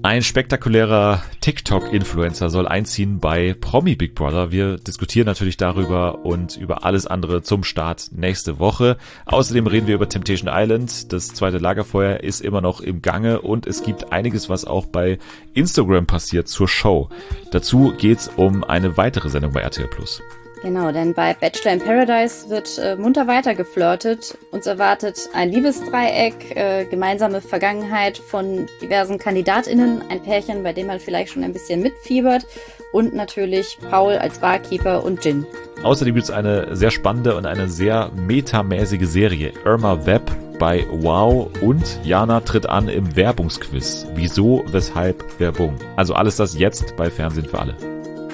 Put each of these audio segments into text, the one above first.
Ein spektakulärer TikTok-Influencer soll einziehen bei Promi Big Brother. Wir diskutieren natürlich darüber und über alles andere zum Start nächste Woche. Außerdem reden wir über Temptation Island. Das zweite Lagerfeuer ist immer noch im Gange und es gibt einiges, was auch bei Instagram passiert zur Show. Dazu geht's um eine weitere Sendung bei RTL+. Genau, denn bei Bachelor in Paradise wird munter weiter geflirtet. Uns erwartet ein Liebesdreieck, gemeinsame Vergangenheit von diversen KandidatInnen, ein Pärchen, bei dem man vielleicht schon ein bisschen mitfiebert und natürlich Paul als Barkeeper und Gin. Außerdem gibt es eine sehr spannende und eine sehr metamäßige Serie, Irma Web bei Wow, und Jana tritt an im Werbungsquiz. Wieso, weshalb, Werbung. Also alles das jetzt bei Fernsehen für alle.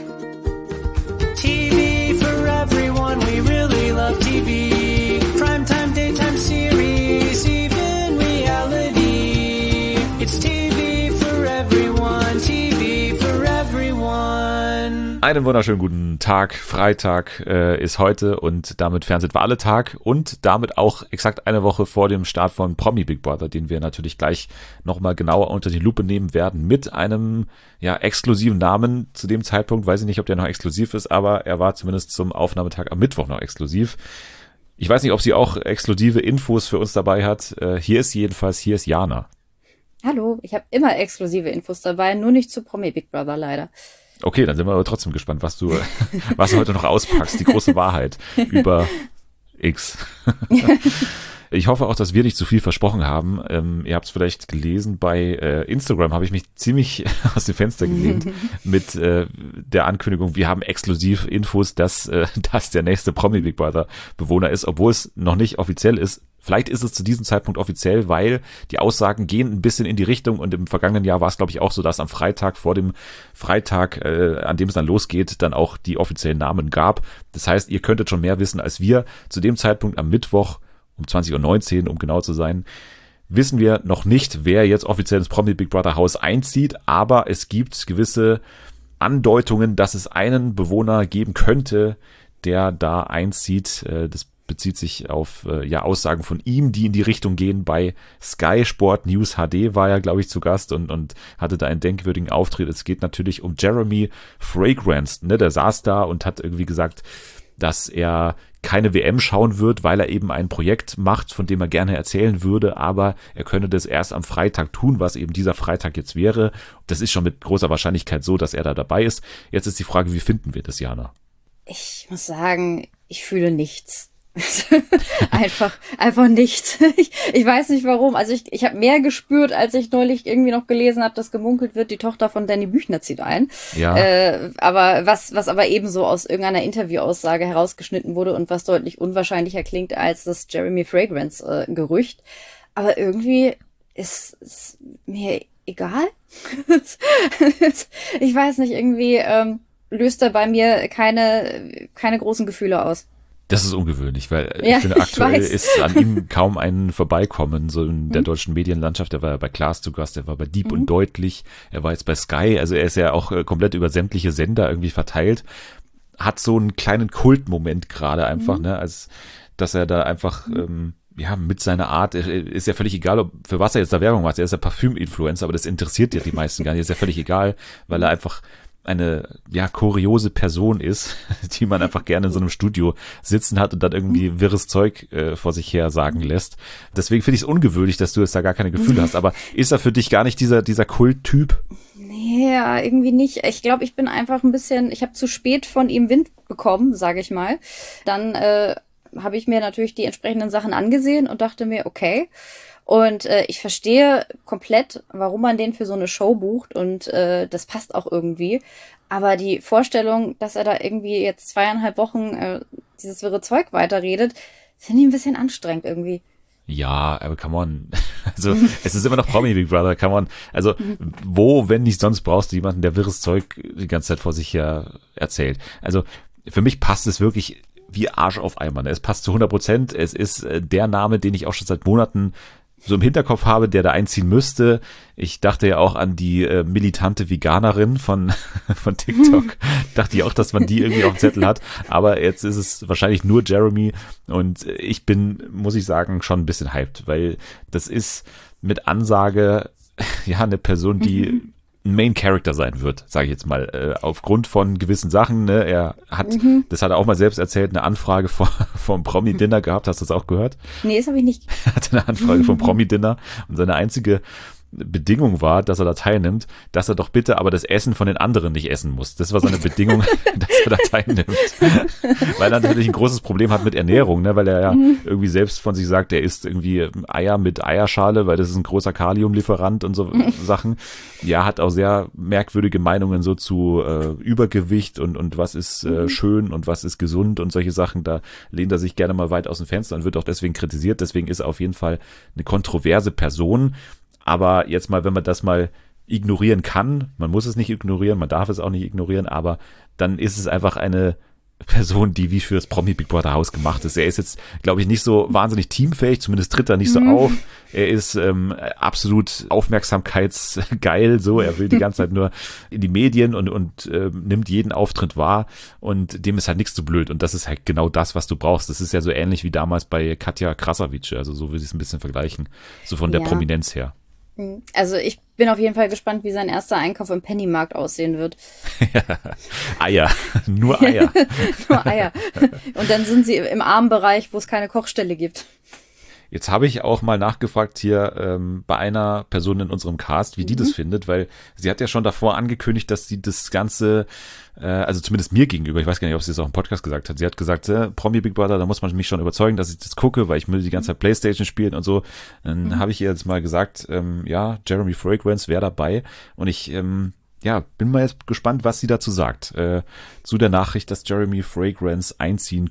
TV, primetime, daytime series, even reality. It's TV for everyone, TV for everyone. Einen wunderschönen guten Tag. Freitag ist heute und damit Fernsehen für alle Tag und damit auch exakt eine Woche vor dem Start von Promi Big Brother, den wir natürlich gleich nochmal genauer unter die Lupe nehmen werden mit einem exklusiven Namen. Zu dem Zeitpunkt weiß ich nicht, ob der noch exklusiv ist, aber er war zumindest zum Aufnahmetag am Mittwoch noch exklusiv. Ich weiß nicht, ob sie auch exklusive Infos für uns dabei hat. Hier ist Jana. Hallo, ich habe immer exklusive Infos dabei, nur nicht zu Promi Big Brother leider. Okay, dann sind wir aber trotzdem gespannt, was du heute noch auspackst. Die große Wahrheit über X. Ich hoffe auch, dass wir nicht zu viel versprochen haben. Ihr habt es vielleicht gelesen, bei Instagram habe ich mich ziemlich aus dem Fenster gelehnt mit der Ankündigung, wir haben exklusiv Infos, dass der nächste Promi Big Brother Bewohner ist, obwohl es noch nicht offiziell ist. Vielleicht ist es zu diesem Zeitpunkt offiziell, weil die Aussagen gehen ein bisschen in die Richtung und im vergangenen Jahr war es, glaube ich, auch so, dass am Freitag vor dem Freitag, an dem es dann losgeht, dann auch die offiziellen Namen gab. Das heißt, ihr könntet schon mehr wissen als wir. Zu dem Zeitpunkt am Mittwoch um 20:19 Uhr, um genau zu sein, wissen wir noch nicht, wer jetzt offiziell ins Promi Big Brother Haus einzieht, aber es gibt gewisse Andeutungen, dass es einen Bewohner geben könnte, der da einzieht. Das bezieht sich auf Aussagen von ihm, die in die Richtung gehen. Bei Sky Sport News HD war er, glaube ich, zu Gast und hatte da einen denkwürdigen Auftritt. Es geht natürlich um Jeremy Fragrance, ne? Der saß da und hat irgendwie gesagt, dass er keine WM schauen wird, weil er eben ein Projekt macht, von dem er gerne erzählen würde, aber er könne das erst am Freitag tun, was eben dieser Freitag jetzt wäre. Das ist schon mit großer Wahrscheinlichkeit so, dass er da dabei ist. Jetzt ist die Frage, wie finden wir das, Jana? Ich muss sagen, ich fühle nichts. einfach nichts. Ich weiß nicht warum. Also ich habe mehr gespürt, als ich neulich irgendwie noch gelesen habe, dass gemunkelt wird, die Tochter von Danny Büchner zieht ein. Ja. Aber was aber ebenso aus irgendeiner Interviewaussage herausgeschnitten wurde und was deutlich unwahrscheinlicher klingt als das Jeremy Fragrance Gerücht. Aber irgendwie ist es mir egal. Ich weiß nicht, irgendwie löst er bei mir keine großen Gefühle aus. Das ist ungewöhnlich, weil ich finde, aktuell ist an ihm kaum ein Vorbeikommen, so in der deutschen Medienlandschaft. Er war ja bei Klaas zu Gast, er war bei Dieb und Deutlich, er war jetzt bei Sky, also er ist ja auch komplett über sämtliche Sender irgendwie verteilt. Hat so einen kleinen Kultmoment gerade einfach, ne, als dass er da einfach, mit seiner Art, ist ja völlig egal, für was er jetzt da Werbung macht. Er ist ja Parfüm-Influencer, aber das interessiert ja die meisten gar nicht, ist ja völlig egal, weil er einfach eine kuriose Person ist, die man einfach gerne in so einem Studio sitzen hat und dann irgendwie wirres Zeug vor sich her sagen lässt. Deswegen finde ich es ungewöhnlich, dass du jetzt da gar keine Gefühle hast. Aber ist er für dich gar nicht dieser Kulttyp? Nee, ja, irgendwie nicht. Ich glaube, ich bin einfach ich habe zu spät von ihm Wind bekommen, sage ich mal. Dann habe ich mir natürlich die entsprechenden Sachen angesehen und dachte mir, okay. Und ich verstehe komplett, warum man den für so eine Show bucht und das passt auch irgendwie. Aber die Vorstellung, dass er da irgendwie jetzt 2,5 Wochen dieses wirre Zeug weiterredet, finde ich ein bisschen anstrengend irgendwie. Ja, aber come on. Also es ist immer noch Promi Big Brother, come on. Also wo, wenn nicht sonst, brauchst du jemanden, der wirres Zeug die ganze Zeit vor sich her erzählt. Also für mich passt es wirklich wie Arsch auf Eimer. Es passt zu 100%. Es ist der Name, den ich auch schon seit Monaten so im Hinterkopf habe, der da einziehen müsste. Ich dachte ja auch an die militante Veganerin von TikTok. Dachte ich auch, dass man die irgendwie auf dem Zettel hat. Aber jetzt ist es wahrscheinlich nur Jeremy. Und ich bin, muss ich sagen, schon ein bisschen hyped, weil das ist mit Ansage eine Person, die ein Main Character sein wird, sage ich jetzt mal, aufgrund von gewissen Sachen. Ne? Er hat, das hat er auch mal selbst erzählt, eine Anfrage vom Promi-Dinner gehabt. Hast du das auch gehört? Nee, das habe ich nicht. Er hatte eine Anfrage vom Promi-Dinner und seine einzige Bedingung war, dass er da teilnimmt, dass er doch bitte aber das Essen von den anderen nicht essen muss. Das war seine Bedingung, dass er da teilnimmt. Weil er natürlich ein großes Problem hat mit Ernährung, ne? Weil er ja irgendwie selbst von sich sagt, er isst irgendwie Eier mit Eierschale, weil das ist ein großer Kaliumlieferant und so Sachen. Ja, hat auch sehr merkwürdige Meinungen so zu Übergewicht und was ist schön und was ist gesund und solche Sachen. Da lehnt er sich gerne mal weit aus dem Fenster und wird auch deswegen kritisiert. Deswegen ist er auf jeden Fall eine kontroverse Person. Aber jetzt mal, wenn man das mal ignorieren kann, man muss es nicht ignorieren, man darf es auch nicht ignorieren, aber dann ist es einfach eine Person, die wie fürs Promi Big Brother Haus gemacht ist. Er ist jetzt, glaube ich, nicht so wahnsinnig teamfähig, zumindest tritt er nicht so auf. Er ist absolut aufmerksamkeitsgeil, so. Er will die ganze Zeit nur in die Medien und nimmt jeden Auftritt wahr und dem ist halt nichts zu blöd. Und das ist halt genau das, was du brauchst. Das ist ja so ähnlich wie damals bei Katja Krasavice, also so würde ich es ein bisschen vergleichen, so von der Prominenz her. Also ich bin auf jeden Fall gespannt, wie sein erster Einkauf im Pennymarkt aussehen wird. Eier, nur Eier. Nur Eier. Und dann sind sie im Armenbereich, wo es keine Kochstelle gibt. Jetzt habe ich auch mal nachgefragt hier bei einer Person in unserem Cast, wie die das findet, weil sie hat ja schon davor angekündigt, dass sie das Ganze, also zumindest mir gegenüber, ich weiß gar nicht, ob sie das auch im Podcast gesagt hat, sie hat gesagt, Promi Big Brother, da muss man mich schon überzeugen, dass ich das gucke, weil ich will die ganze Zeit Playstation spielen und so. Dann habe ich ihr jetzt mal gesagt, ja, Jeremy Fragrance wäre dabei und ich bin mal jetzt gespannt, was sie dazu sagt, zu der Nachricht, dass Jeremy Fragrance einziehen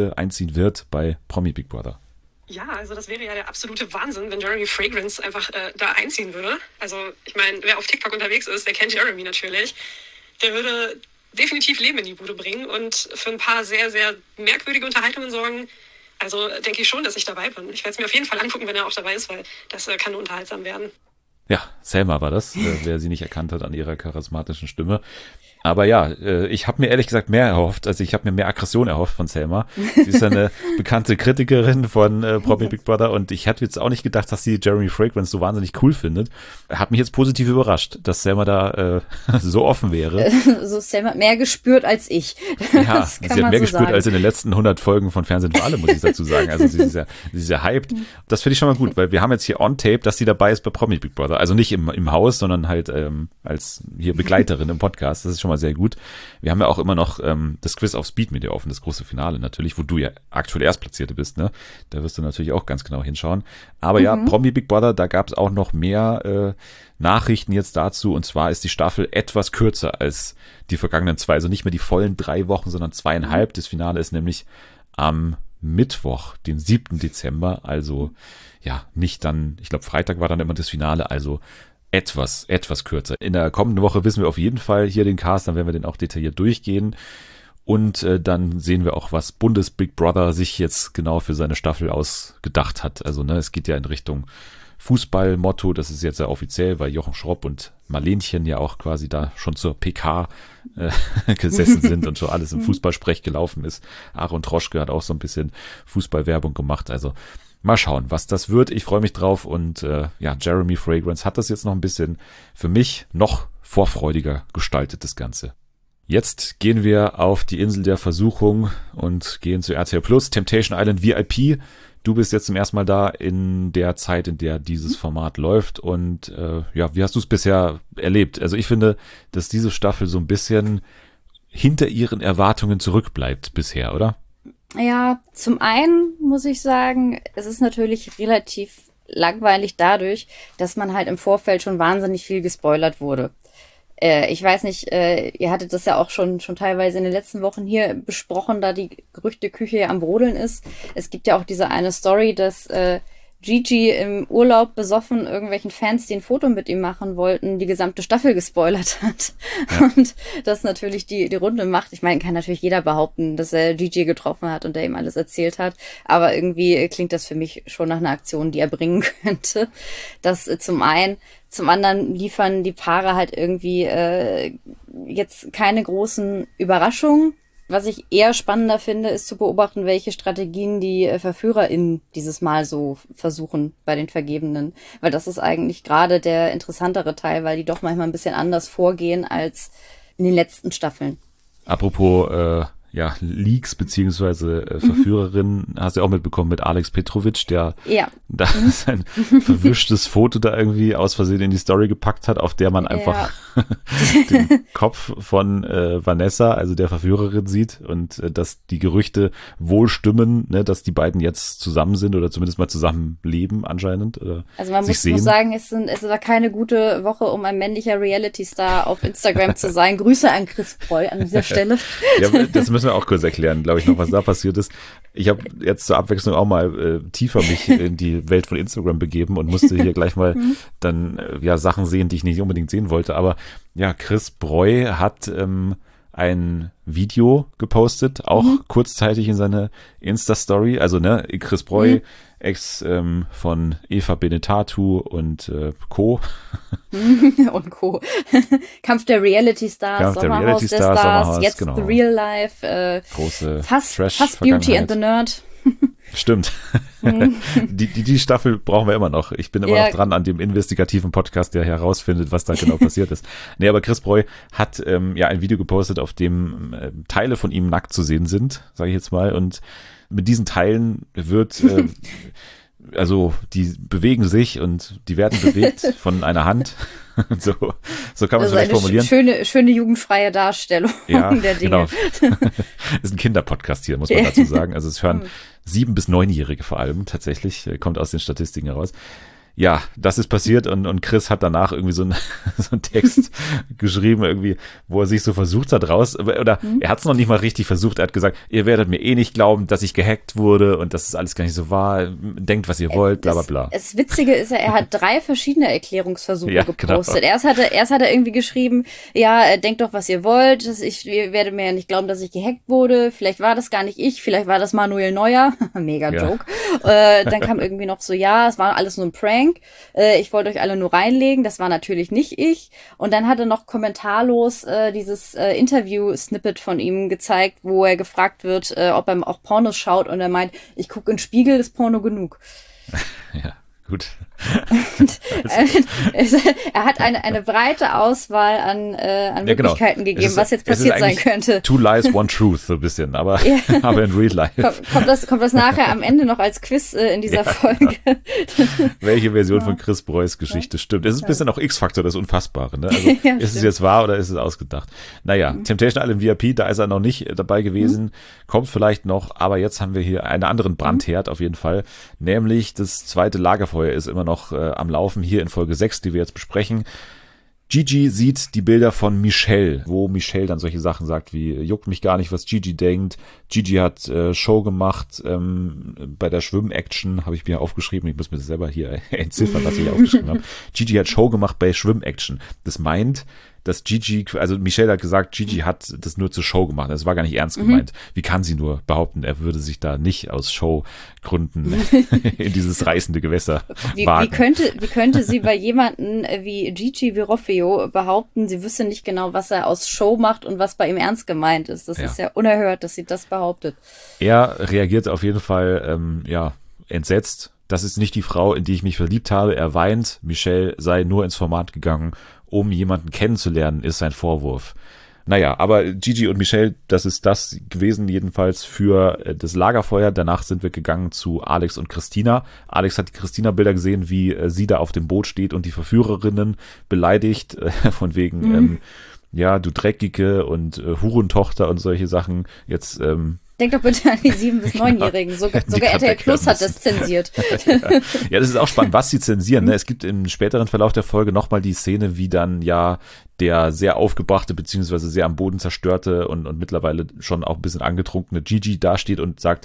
wird bei Promi Big Brother. Ja, also das wäre ja der absolute Wahnsinn, wenn Jeremy Fragrance einfach da einziehen würde. Also ich meine, wer auf TikTok unterwegs ist, der kennt Jeremy natürlich. Der würde definitiv Leben in die Bude bringen und für ein paar sehr, sehr merkwürdige Unterhaltungen sorgen. Also denke ich schon, dass ich dabei bin. Ich werde es mir auf jeden Fall angucken, wenn er auch dabei ist, weil das kann unterhaltsam werden. Ja, Selma war das, wer sie nicht erkannt hat an ihrer charismatischen Stimme. Aber ja, ich habe mir ehrlich gesagt mehr erhofft, also ich habe mir mehr Aggression erhofft von Selma. Sie ist eine bekannte Kritikerin von Promi Big Brother und ich hätte jetzt auch nicht gedacht, dass sie Jeremy Fragrance so wahnsinnig cool findet. Hat mich jetzt positiv überrascht, dass Selma da so offen wäre. So Selma hat mehr gespürt als ich. Ja, sie hat mehr gespürt als in den letzten 100 Folgen von Fernsehen für alle, muss ich dazu sagen. Also sie ist ja hyped. Das finde ich schon mal gut, weil wir haben jetzt hier on tape, dass sie dabei ist bei Promi Big Brother. Also nicht im Haus, sondern halt als hier Begleiterin im Podcast. Das ist schon mal sehr gut. Wir haben ja auch immer noch das Quiz auf Speed mit dir offen, das große Finale natürlich, wo du ja aktuell Erstplatzierte bist, ne? Da wirst du natürlich auch ganz genau hinschauen. Aber ja, Promi Big Brother, da gab es auch noch mehr Nachrichten jetzt dazu und zwar ist die Staffel etwas kürzer als die vergangenen 2, also nicht mehr die vollen 3 Wochen, sondern 2,5. Das Finale ist nämlich am Mittwoch, den 7. Dezember, also ja, nicht dann, ich glaube Freitag war dann immer das Finale, also etwas kürzer. In der kommenden Woche wissen wir auf jeden Fall hier den Cast, dann werden wir den auch detailliert durchgehen. Und dann sehen wir auch, was Big Brother sich jetzt genau für seine Staffel ausgedacht hat. Also ne, es geht ja in Richtung Fußball-Motto, das ist jetzt ja offiziell, weil Jochen Schropp und Marlenchen ja auch quasi da schon zur PK gesessen sind und schon alles im Fußballsprech gelaufen ist. Aaron Troschke hat auch so ein bisschen Fußballwerbung gemacht, also mal schauen, was das wird. Ich freue mich drauf und Jeremy Fragrance hat das jetzt noch ein bisschen für mich noch vorfreudiger gestaltet, das Ganze. Jetzt gehen wir auf die Insel der Versuchung und gehen zu RTL Plus, Temptation Island VIP. Du bist jetzt zum ersten Mal da in der Zeit, in der dieses Format läuft und wie hast du es bisher erlebt? Also ich finde, dass diese Staffel so ein bisschen hinter ihren Erwartungen zurückbleibt bisher, oder? Ja, zum einen muss ich sagen, es ist natürlich relativ langweilig dadurch, dass man halt im Vorfeld schon wahnsinnig viel gespoilert wurde. Ich weiß nicht, ihr hattet das ja auch schon teilweise in den letzten Wochen hier besprochen, da die Gerüchteküche ja am Brodeln ist. Es gibt ja auch diese eine Story, dass Gigi im Urlaub besoffen irgendwelchen Fans, die ein Foto mit ihm machen wollten, die gesamte Staffel gespoilert hat. Ja. Und das natürlich die Runde macht. Ich meine, kann natürlich jeder behaupten, dass er Gigi getroffen hat und der ihm alles erzählt hat. Aber irgendwie klingt das für mich schon nach einer Aktion, die er bringen könnte. Das zum einen. Zum anderen liefern die Paare halt irgendwie jetzt keine großen Überraschungen. Was ich eher spannender finde, ist zu beobachten, welche Strategien die VerführerInnen dieses Mal so versuchen bei den Vergebenen. Weil das ist eigentlich gerade der interessantere Teil, weil die doch manchmal ein bisschen anders vorgehen als in den letzten Staffeln. Apropos Leaks beziehungsweise Verführerin, hast du auch mitbekommen mit Alex Petrovic, der da sein verwischtes Foto da irgendwie aus Versehen in die Story gepackt hat, auf der man einfach den Kopf von Vanessa, also der Verführerin, sieht und dass die Gerüchte wohl stimmen, ne, dass die beiden jetzt zusammen sind oder zumindest mal zusammen leben anscheinend. Also man muss sagen, es war keine gute Woche, um ein männlicher Reality-Star auf Instagram zu sein. Grüße an Chris Breu an dieser Stelle. Ja, das müssen wir auch kurz erklären, glaube ich, noch, was da passiert ist. Ich habe jetzt zur Abwechslung auch mal tiefer mich in die Welt von Instagram begeben und musste hier gleich mal dann Sachen sehen, die ich nicht unbedingt sehen wollte. Aber ja, Chris Breu hat ein Video gepostet, auch kurzzeitig in seine Insta-Story. Also Chris Breu, Ex von Eva Benetatu und Co. Und Co. Kampf der Reality-Stars, Sommerhaus der Stars, jetzt genau. The Real Life, große fast Beauty and the Nerd. Stimmt. Die Staffel brauchen wir immer noch. Ich bin immer noch dran an dem investigativen Podcast, der herausfindet, was da genau passiert ist. Nee, aber Chris Breu hat ein Video gepostet, auf dem Teile von ihm nackt zu sehen sind, sage ich jetzt mal. Und mit diesen Teilen wird also die bewegen sich und die werden bewegt von einer Hand. So kann man es vielleicht formulieren. Schöne jugendfreie Darstellung der Dinge. Genau. Ist ein Kinderpodcast hier, muss man dazu sagen. Also es hören 7- bis 9-Jährige vor allem tatsächlich, kommt aus den Statistiken heraus. Ja, das ist passiert und Chris hat danach irgendwie so einen Text geschrieben, irgendwie, wo er sich so versucht hat er hat es noch nicht mal richtig versucht, er hat gesagt, ihr werdet mir eh nicht glauben, dass ich gehackt wurde und dass es alles gar nicht so war, denkt, was ihr wollt, bla bla bla. Das Witzige ist er hat 3 verschiedene Erklärungsversuche gepostet. Genau. Erst hat er irgendwie geschrieben, denkt doch, was ihr wollt, ihr werdet mir ja nicht glauben, dass ich gehackt wurde, vielleicht war das gar nicht ich, vielleicht war das Manuel Neuer, mega Joke. Dann kam irgendwie noch so, es war alles nur ein Prank. Ich wollte euch alle nur reinlegen, das war natürlich nicht ich. Und dann hat er noch kommentarlos dieses Interview-Snippet von ihm gezeigt, wo er gefragt wird, ob er auch Pornos schaut. Und er meint, ich gucke in den Spiegel, ist Porno genug. Ja, gut. Und, er hat eine breite Auswahl an Möglichkeiten gegeben, was jetzt passiert sein könnte. 2 Lies, 1 Truth, so ein bisschen, aber in real life. Kommt das nachher am Ende noch als Quiz in dieser Folge? Welche Version von Chris Breus Geschichte stimmt? Es ist ein bisschen auch X-Faktor, das Unfassbare. Ne? Also, ist es jetzt wahr oder ist es ausgedacht? Naja, Temptation Island VIP, da ist er noch nicht dabei gewesen, kommt vielleicht noch, aber jetzt haben wir hier einen anderen Brandherd auf jeden Fall, nämlich das zweite Lagerfeuer ist immer noch am Laufen hier in Folge 6, die wir jetzt besprechen. Gigi sieht die Bilder von Michelle, wo Michelle dann solche Sachen sagt wie, juckt mich gar nicht, was Gigi denkt. Gigi hat Show gemacht bei der Schwimm-Action, habe ich mir aufgeschrieben, ich muss mir das selber hier entziffern, was ich aufgeschrieben habe. Gigi hat Show gemacht bei Schwimm-Action. Das meint, dass Gigi, also Michelle hat gesagt, Gigi hat das nur zur Show gemacht. Das war gar nicht ernst gemeint. Wie kann sie nur behaupten, er würde sich da nicht aus Showgründen in dieses reißende Gewässer wagen? Wie könnte sie bei jemanden wie Gigi Virofeo behaupten, sie wüsste nicht genau, was er aus Show macht und was bei ihm ernst gemeint ist? Das ist ja unerhört, dass sie das behauptet. Er reagiert auf jeden Fall, entsetzt. Das ist nicht die Frau, in die ich mich verliebt habe. Er weint, Michelle sei nur ins Format gegangen, um jemanden kennenzulernen, ist sein Vorwurf. Naja, aber Gigi und Michelle, das ist das gewesen jedenfalls für das Lagerfeuer. Danach sind wir gegangen zu Alex und Christina. Alex hat die Christina-Bilder gesehen, wie sie da auf dem Boot steht und die Verführerinnen beleidigt, von wegen, du Dreckige und Hurentochter und solche Sachen. Jetzt denk doch bitte an die 7- bis 9-Jährigen. Sogar RTL Plus hat das zensiert. Ja, das ist auch spannend, was sie zensieren. Ne? Es gibt im späteren Verlauf der Folge nochmal die Szene, wie dann der sehr aufgebrachte beziehungsweise sehr am Boden zerstörte und mittlerweile schon auch ein bisschen angetrunkene Gigi dasteht und sagt,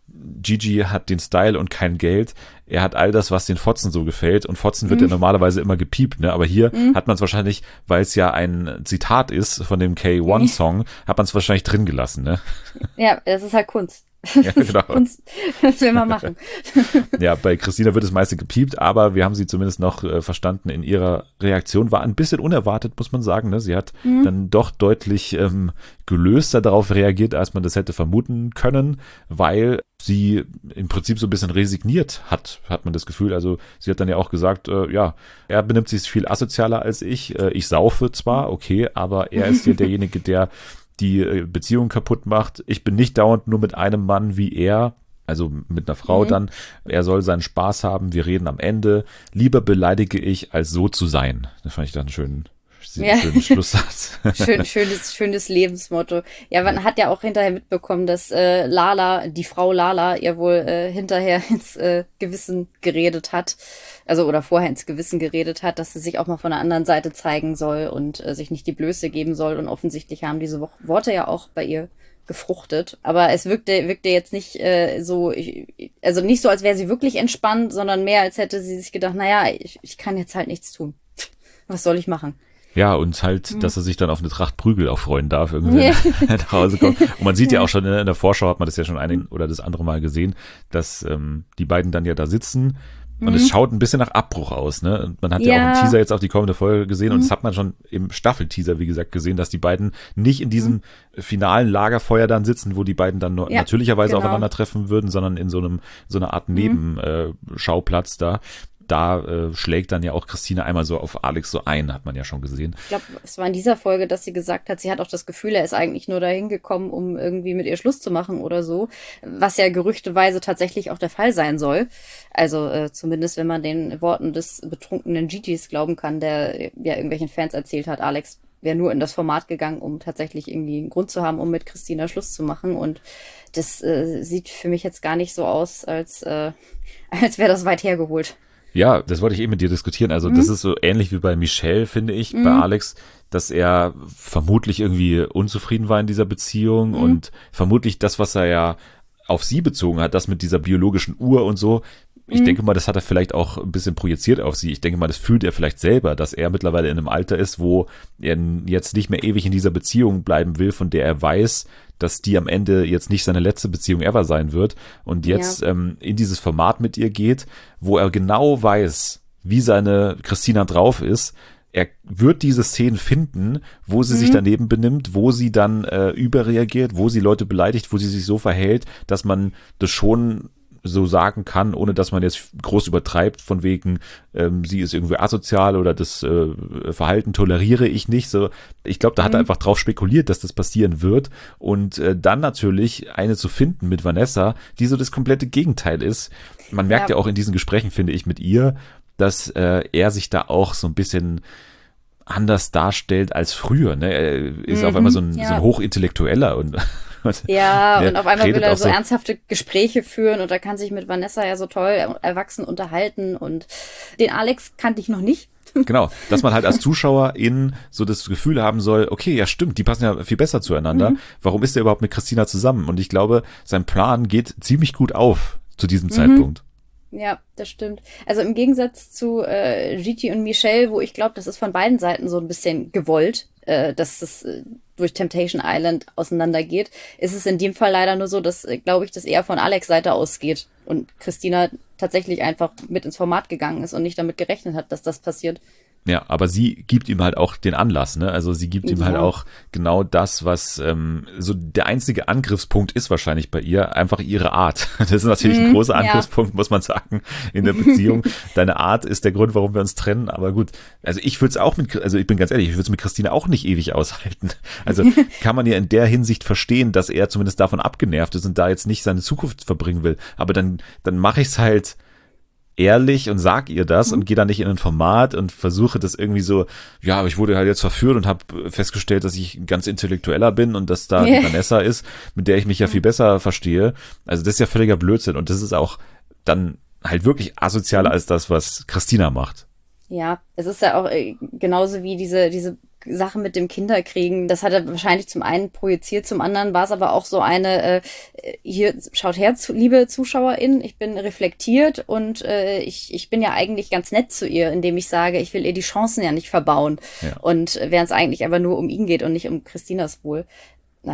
Gigi hat den Style und kein Geld. Er hat all das, was den Fotzen so gefällt. Und Fotzen wird ja normalerweise immer gepiept, ne? Aber hier hat man es wahrscheinlich, weil es ja ein Zitat ist von dem K1-Song, hat man es wahrscheinlich drin gelassen, ne? Ja, das ist halt Kunst. Ja, genau. Das will man machen. Ja, bei Christina wird das meiste gepiept, aber wir haben sie zumindest noch verstanden in ihrer Reaktion. War ein bisschen unerwartet, muss man sagen. Ne? Sie hat dann doch deutlich gelöster darauf reagiert, als man das hätte vermuten können, weil sie im Prinzip so ein bisschen resigniert hat man das Gefühl. Also sie hat dann ja auch gesagt, ja, er benimmt sich viel asozialer als ich. Ich saufe zwar, okay, aber er ist ja derjenige, der die Beziehung kaputt macht. Ich bin nicht dauernd nur mit einem Mann wie er, also mit einer Frau dann. Er soll seinen Spaß haben, wir reden am Ende. Lieber beleidige ich, als so zu sein. Das fand ich dann schönen Schlusssatz. Schönes Lebensmotto. Ja, man hat ja auch hinterher mitbekommen, dass die Frau Lala, ihr wohl hinterher ins Gewissen geredet hat. Also oder vorher ins Gewissen geredet hat, dass sie sich auch mal von der anderen Seite zeigen soll und sich nicht die Blöße geben soll. Und offensichtlich haben diese Worte ja auch bei ihr gefruchtet. Aber es wirkte jetzt nicht also nicht so, als wäre sie wirklich entspannt, sondern mehr, als hätte sie sich gedacht, naja, ich kann jetzt halt nichts tun. Was soll ich machen? Ja, und halt, dass er sich dann auf eine Tracht Prügel auch freuen darf, irgendwie, wenn er nach Hause kommt. Und man sieht ja auch schon in der Vorschau, hat man das ja schon ein oder das andere Mal gesehen, dass die beiden dann ja da sitzen. Und es schaut ein bisschen nach Abbruch aus, ne? Und man hat ja auch im Teaser jetzt auf die kommende Folge gesehen und das hat man schon im Staffelteaser, wie gesagt, gesehen, dass die beiden nicht in diesem finalen Lagerfeuer dann sitzen, wo die beiden dann nur natürlicherweise aufeinandertreffen würden, sondern in so einer Art Nebenschauplatz da. Da schlägt dann ja auch Christina einmal so auf Alex so ein, hat man ja schon gesehen. Ich glaube, es war in dieser Folge, dass sie gesagt hat, sie hat auch das Gefühl, er ist eigentlich nur dahin gekommen, um irgendwie mit ihr Schluss zu machen oder so. Was ja gerüchteweise tatsächlich auch der Fall sein soll. Also zumindest, wenn man den Worten des betrunkenen Gitis glauben kann, der ja irgendwelchen Fans erzählt hat, Alex wäre nur in das Format gegangen, um tatsächlich irgendwie einen Grund zu haben, um mit Christina Schluss zu machen. Und das sieht für mich jetzt gar nicht so aus, als wäre das weit hergeholt. Ja, das wollte ich eben mit dir diskutieren. Also das ist so ähnlich wie bei Michelle, finde ich, bei Alex, dass er vermutlich irgendwie unzufrieden war in dieser Beziehung und vermutlich das, was er ja auf sie bezogen hat, das mit dieser biologischen Uhr und so, ich denke mal, das hat er vielleicht auch ein bisschen projiziert auf sie. Ich denke mal, das fühlt er vielleicht selber, dass er mittlerweile in einem Alter ist, wo er jetzt nicht mehr ewig in dieser Beziehung bleiben will, von der er weiß, dass die am Ende jetzt nicht seine letzte Beziehung ever sein wird und jetzt in dieses Format mit ihr geht, wo er genau weiß, wie seine Christina drauf ist. Er wird diese Szenen finden, wo sie sich daneben benimmt, wo sie dann überreagiert, wo sie Leute beleidigt, wo sie sich so verhält, dass man das schon so sagen kann, ohne dass man jetzt groß übertreibt, von wegen, sie ist irgendwie asozial oder das Verhalten toleriere ich nicht. So, ich glaube, da hat er einfach drauf spekuliert, dass das passieren wird. Und dann natürlich eine zu finden mit Vanessa, die so das komplette Gegenteil ist. Man merkt ja auch in diesen Gesprächen, finde ich, mit ihr, dass er sich da auch so ein bisschen anders darstellt als früher. Ne? Er ist auf einmal so ein Hochintellektueller und und auf einmal will er so ernsthafte Gespräche führen und er kann sich mit Vanessa ja so toll erwachsen unterhalten und den Alex kannte ich noch nicht. Genau, dass man halt als Zuschauerin so das Gefühl haben soll, okay, ja stimmt, die passen ja viel besser zueinander. Warum ist er überhaupt mit Christina zusammen? Und ich glaube, sein Plan geht ziemlich gut auf zu diesem Zeitpunkt. Ja, das stimmt. Also im Gegensatz zu Gigi und Michelle, wo ich glaube, das ist von beiden Seiten so ein bisschen gewollt, dass es durch Temptation Island auseinandergeht, ist es in dem Fall leider nur so, dass, glaube ich, das eher von Alex Seite ausgeht und Christina tatsächlich einfach mit ins Format gegangen ist und nicht damit gerechnet hat, dass das passiert. Ja, aber sie gibt ihm halt auch den Anlass, ne? Also sie gibt ihm halt auch genau das, was so der einzige Angriffspunkt ist wahrscheinlich bei ihr, einfach ihre Art. Das ist natürlich ein großer Angriffspunkt, muss man sagen, in der Beziehung. Deine Art ist der Grund, warum wir uns trennen, aber gut. Also ich würde es auch also ich bin ganz ehrlich, ich würde es mit Christina auch nicht ewig aushalten. Also kann man ja in der Hinsicht verstehen, dass er zumindest davon abgenervt ist und da jetzt nicht seine Zukunft verbringen will. Aber dann mache ich es halt ehrlich und sag ihr das und gehe dann nicht in ein Format und versuche das irgendwie so, ja, aber ich wurde halt jetzt verführt und habe festgestellt, dass ich ein ganz Intellektueller bin und dass da die Vanessa ist, mit der ich mich ja viel besser verstehe. Also das ist ja völliger Blödsinn und das ist auch dann halt wirklich asozialer als das, was Christina macht. Ja, es ist ja auch genauso wie diese Sache mit dem Kinderkriegen. Das hat er wahrscheinlich zum einen projiziert, zum anderen war es aber auch so eine, hier, schaut her, liebe ZuschauerInnen, ich bin reflektiert und ich bin ja eigentlich ganz nett zu ihr, indem ich sage, ich will ihr die Chancen ja nicht verbauen. Ja. Und während es eigentlich aber nur um ihn geht und nicht um Christinas Wohl. Naja,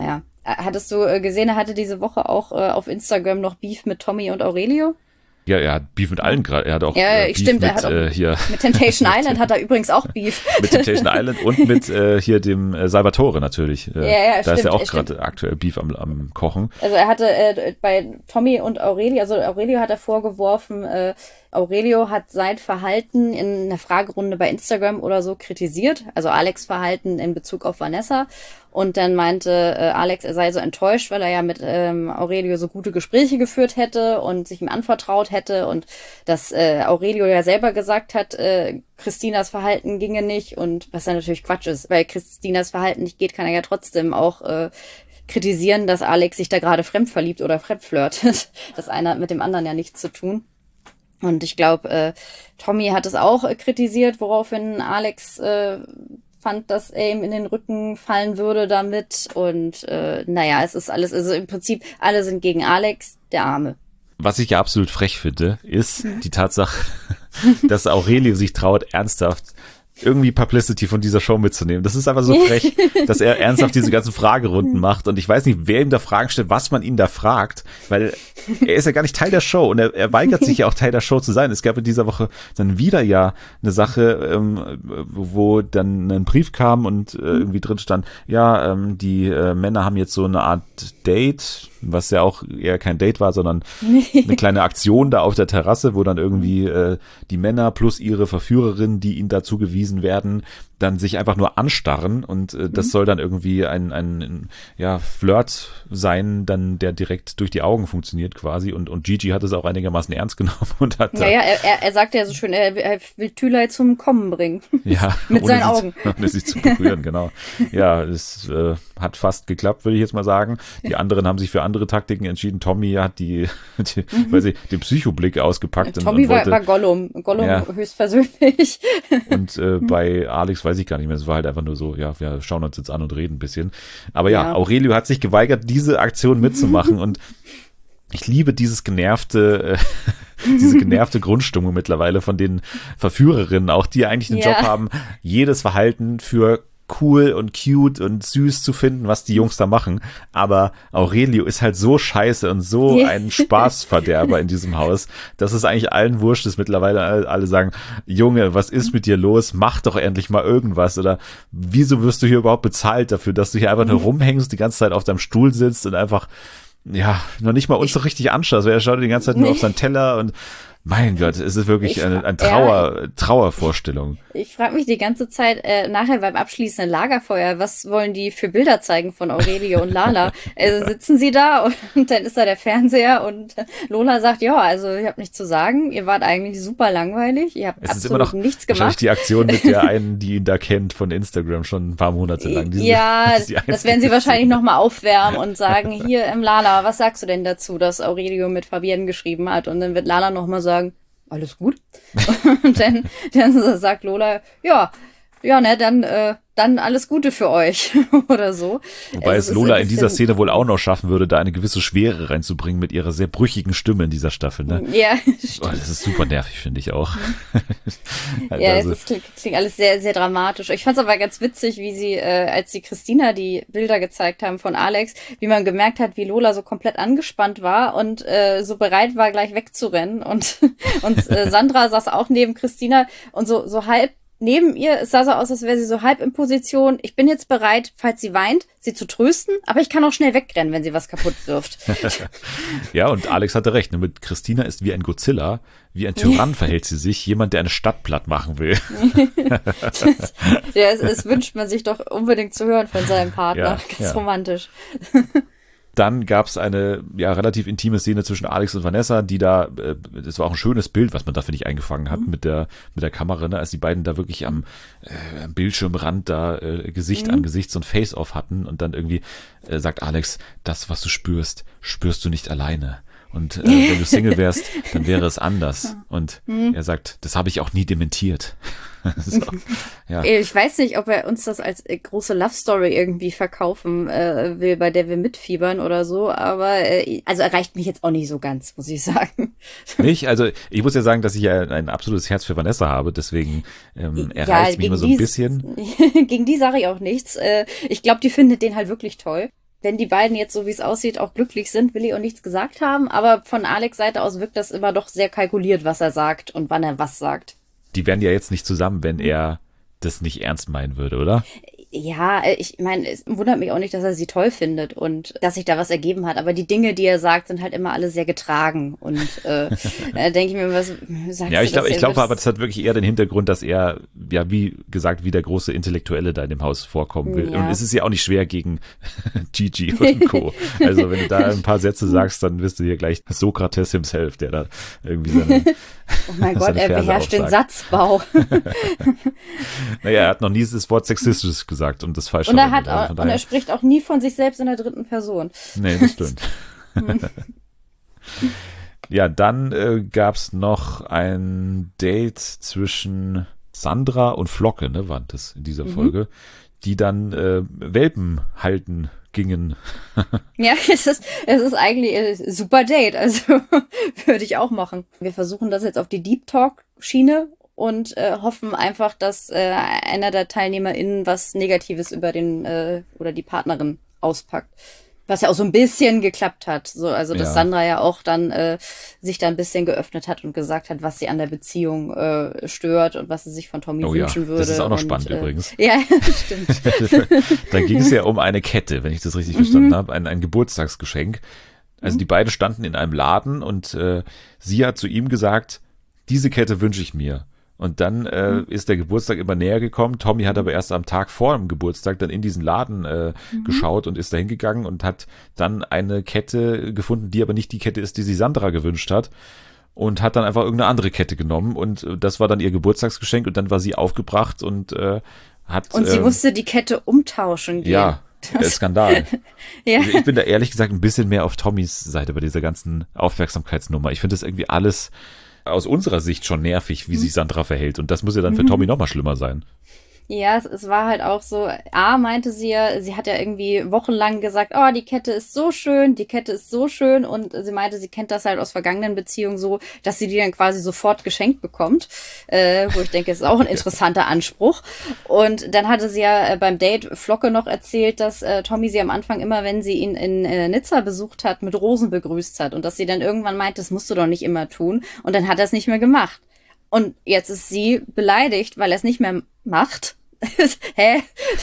Hattest du gesehen, er hatte diese Woche auch auf Instagram noch Beef mit Tommy und Aurelio? Ja, er hat Beef mit allen gerade. Er hat auch Beef stimmt, mit, er hat auch, hier mit Temptation Island hat er übrigens auch Beef. mit Temptation Island und mit hier dem Salvatore natürlich. Da stimmt, ist ja auch gerade aktuell Beef am Kochen. Also er hatte bei Tommy und Aurelio, also Aurelio hat er vorgeworfen, Aurelio hat sein Verhalten in einer Fragerunde bei Instagram oder so kritisiert, also Alex' Verhalten in Bezug auf Vanessa. Und dann meinte Alex, er sei so enttäuscht, weil er ja mit Aurelio so gute Gespräche geführt hätte und sich ihm anvertraut hätte und dass Aurelio ja selber gesagt hat, Christinas Verhalten ginge nicht und was ja natürlich Quatsch ist, weil Christinas Verhalten nicht geht, kann er ja trotzdem auch kritisieren, dass Alex sich da gerade fremd verliebt oder fremd flirtet. Das eine hat mit dem anderen ja nichts zu tun. Und ich glaube, Tommy hat es auch kritisiert, woraufhin Alex fand, dass er ihm in den Rücken fallen würde damit. Und es ist alles, also im Prinzip, alle sind gegen Alex, der Arme. Was ich ja absolut frech finde, ist die Tatsache, dass Aurelio sich traut, ernsthaft irgendwie Publicity von dieser Show mitzunehmen. Das ist einfach so frech, dass er ernsthaft diese ganzen Fragerunden macht. Und ich weiß nicht, wer ihm da Fragen stellt, was man ihn da fragt, weil er ist ja gar nicht Teil der Show und er weigert sich ja auch Teil der Show zu sein. Es gab in dieser Woche dann wieder ja eine Sache, wo dann ein Brief kam und irgendwie drin stand, die Männer haben jetzt so eine Art Date, was ja auch eher kein Date war, sondern eine kleine Aktion da auf der Terrasse, wo dann irgendwie die Männer plus ihre Verführerin, die ihnen dazu gewiesen werden, dann sich einfach nur anstarren und das soll dann irgendwie ein Flirt sein, dann der direkt durch die Augen funktioniert quasi und Gigi hat es auch einigermaßen ernst genommen und hat er sagte ja so schön, er will Tülay zum Kommen bringen. Ja, mit seinen Augen. Ohne sich zu berühren, genau. Ja, es hat fast geklappt, würde ich jetzt mal sagen. Die anderen haben sich für andere Taktiken entschieden. Tommy hat den Psychoblick ausgepackt. Tommy war Gollum höchstpersönlich. Und bei Alex weiß ich gar nicht mehr. Es war halt einfach nur so, ja, wir schauen uns jetzt an und reden ein bisschen. Aber ja, Aurelio hat sich geweigert, diese Aktion mitzumachen und ich liebe diese genervte Grundstimmung mittlerweile von den Verführerinnen, auch die eigentlich den Job haben, jedes Verhalten für cool und cute und süß zu finden, was die Jungs da machen. Aber Aurelio ist halt so scheiße und so ein Spaßverderber in diesem Haus, dass es eigentlich allen wurscht ist mittlerweile. Alle sagen, Junge, was ist mit dir los? Mach doch endlich mal irgendwas. Oder wieso wirst du hier überhaupt bezahlt dafür, dass du hier einfach nur rumhängst, die ganze Zeit auf deinem Stuhl sitzt und einfach, noch nicht mal uns so richtig anschaust. Er schaut die ganze Zeit nur auf seinen Teller und mein Gott, es ist wirklich eine Trauervorstellung. Ich frage mich die ganze Zeit nachher beim abschließenden Lagerfeuer, was wollen die für Bilder zeigen von Aurelio und Lala? Also sitzen sie da und dann ist da der Fernseher und Lola sagt, ich habe nichts zu sagen, ihr wart eigentlich super langweilig, ihr habt absolut nichts gemacht. Wahrscheinlich die Aktion mit der einen, die ihn da kennt von Instagram schon ein paar Monate lang. Das werden sie wahrscheinlich nochmal aufwärmen und sagen, hier Lala, was sagst du denn dazu, dass Aurelio mit Fabienne geschrieben hat? Und dann wird Lala nochmal sagen, alles gut. Und dann sagt Lola, dann alles Gute für euch oder so. Wobei es Lola in dieser Szene wohl auch noch schaffen würde, da eine gewisse Schwere reinzubringen mit ihrer sehr brüchigen Stimme in dieser Staffel. Ne? Ja, das ist super nervig, finde ich auch. Das klingt alles sehr, sehr dramatisch. Ich fand es aber ganz witzig, wie sie, als sie Christina die Bilder gezeigt haben von Alex, wie man gemerkt hat, wie Lola so komplett angespannt war und so bereit war, gleich wegzurennen. Und Sandra saß auch neben Christina und so halb neben ihr. Es sah so aus, als wäre sie so halb in Position. Ich bin jetzt bereit, falls sie weint, sie zu trösten, aber ich kann auch schnell wegrennen, wenn sie was kaputt wirft. Ja, und Alex hatte recht. Ne? Mit Christina ist wie ein Godzilla, wie ein Tyrann verhält sie sich, jemand, der eine Stadt platt machen will. Es wünscht man sich doch unbedingt zu hören von seinem Partner. Ganz romantisch. Dann gab es eine relativ intime Szene zwischen Alex und Vanessa, die da, das war auch ein schönes Bild, was man da, finde ich, eingefangen hat mit der Kamera, ne? Als die beiden da wirklich am Bildschirmrand da Gesicht an Gesicht so ein Face-Off hatten und dann irgendwie sagt Alex, das, was du spürst, spürst du nicht alleine. Und wenn du Single wärst, dann wäre es anders. Und er sagt, das habe ich auch nie dementiert. So, ja. Ich weiß nicht, ob er uns das als große Love-Story irgendwie verkaufen will, bei der wir mitfiebern oder so, aber also erreicht mich jetzt auch nicht so ganz, muss ich sagen. Nicht? Also ich muss ja sagen, dass ich ja ein absolutes Herz für Vanessa habe, deswegen erreicht mich immer so ein bisschen. Gegen die sage ich auch nichts. Ich glaube, die findet den halt wirklich toll. wenn die beiden jetzt, so wie es aussieht, auch glücklich sind, will ich auch nichts gesagt haben. Aber von Alex Seite aus wirkt das immer doch sehr kalkuliert, was er sagt und wann er was sagt. Die wären ja jetzt nicht zusammen, wenn er das nicht ernst meinen würde, oder? Ja, ich meine, es wundert mich auch nicht, dass er sie toll findet und dass sich da was ergeben hat. Aber die Dinge, die er sagt, sind halt immer alle sehr getragen. Und da denke ich mir, was sagst Ja, du ich glaube, das aber das hat wirklich eher den Hintergrund, dass er, ja, wie gesagt, wie der große Intellektuelle da in dem Haus vorkommen will. Ja. Und es ist ja auch nicht schwer gegen Gigi und Co. Also wenn du da ein paar Sätze sagst, dann wirst du hier gleich Sokrates himself, der da irgendwie seine Oh mein Gott, seine er Verse beherrscht den aufsagt. Satzbau. Naja, er hat noch nie das Wort sexistisch gesagt und das falsch Und er verwendet. hat Also von auch, und er daher- spricht auch nie von sich selbst in der dritten Person. Nee, das stimmt. Ja, dann gab's noch ein Date zwischen Sandra und Flocke, ne, war das in dieser Folge, die dann Welpen halten gingen. Ja, es ist eigentlich ein super Date, also würde ich auch machen. Wir versuchen das jetzt auf die Deep Talk Schiene und hoffen einfach, dass einer der TeilnehmerInnen was Negatives über den oder die Partnerin auspackt. Was ja auch so ein bisschen geklappt hat. So, also dass Ja. Sandra ja auch dann sich da ein bisschen geöffnet hat und gesagt hat, was sie an der Beziehung stört und was sie sich von Tommy Oh ja, wünschen würde. das ist auch noch und, spannend übrigens. Ja, stimmt. Da ging es ja um eine Kette, wenn ich das richtig verstanden habe, ein Geburtstagsgeschenk. Also die beiden standen in einem Laden und sie hat zu ihm gesagt, diese Kette wünsche ich mir. Und dann ist der Geburtstag immer näher gekommen. Tommy hat aber erst am Tag vor dem Geburtstag dann in diesen Laden geschaut und ist da hingegangen und hat dann eine Kette gefunden, die aber nicht die Kette ist, die sie Sandra gewünscht hat. Und hat dann einfach irgendeine andere Kette genommen und das war dann ihr Geburtstagsgeschenk und dann war sie aufgebracht und hat... Und sie musste die Kette umtauschen gehen. Ja, Skandal. Ja. Also ich bin da ehrlich gesagt ein bisschen mehr auf Tommys Seite bei dieser ganzen Aufmerksamkeitsnummer. Ich finde das irgendwie alles aus unserer Sicht schon nervig, wie sich Sandra verhält. Und das muss ja dann für Tommy noch mal schlimmer sein. Ja, es war halt auch so, meinte sie ja, sie hat ja irgendwie wochenlang gesagt, oh, die Kette ist so schön, die Kette ist so schön und sie meinte, sie kennt das halt aus vergangenen Beziehungen so, dass sie die dann quasi sofort geschenkt bekommt, wo ich denke, das ist auch ein interessanter Anspruch. Und dann hatte sie ja beim Date Flocke noch erzählt, dass Tommy sie am Anfang immer, wenn sie ihn in Nizza besucht hat, mit Rosen begrüßt hat und dass sie dann irgendwann meint, das musst du doch nicht immer tun und dann hat er es nicht mehr gemacht. Und jetzt ist sie beleidigt, weil er es nicht mehr macht. Hä?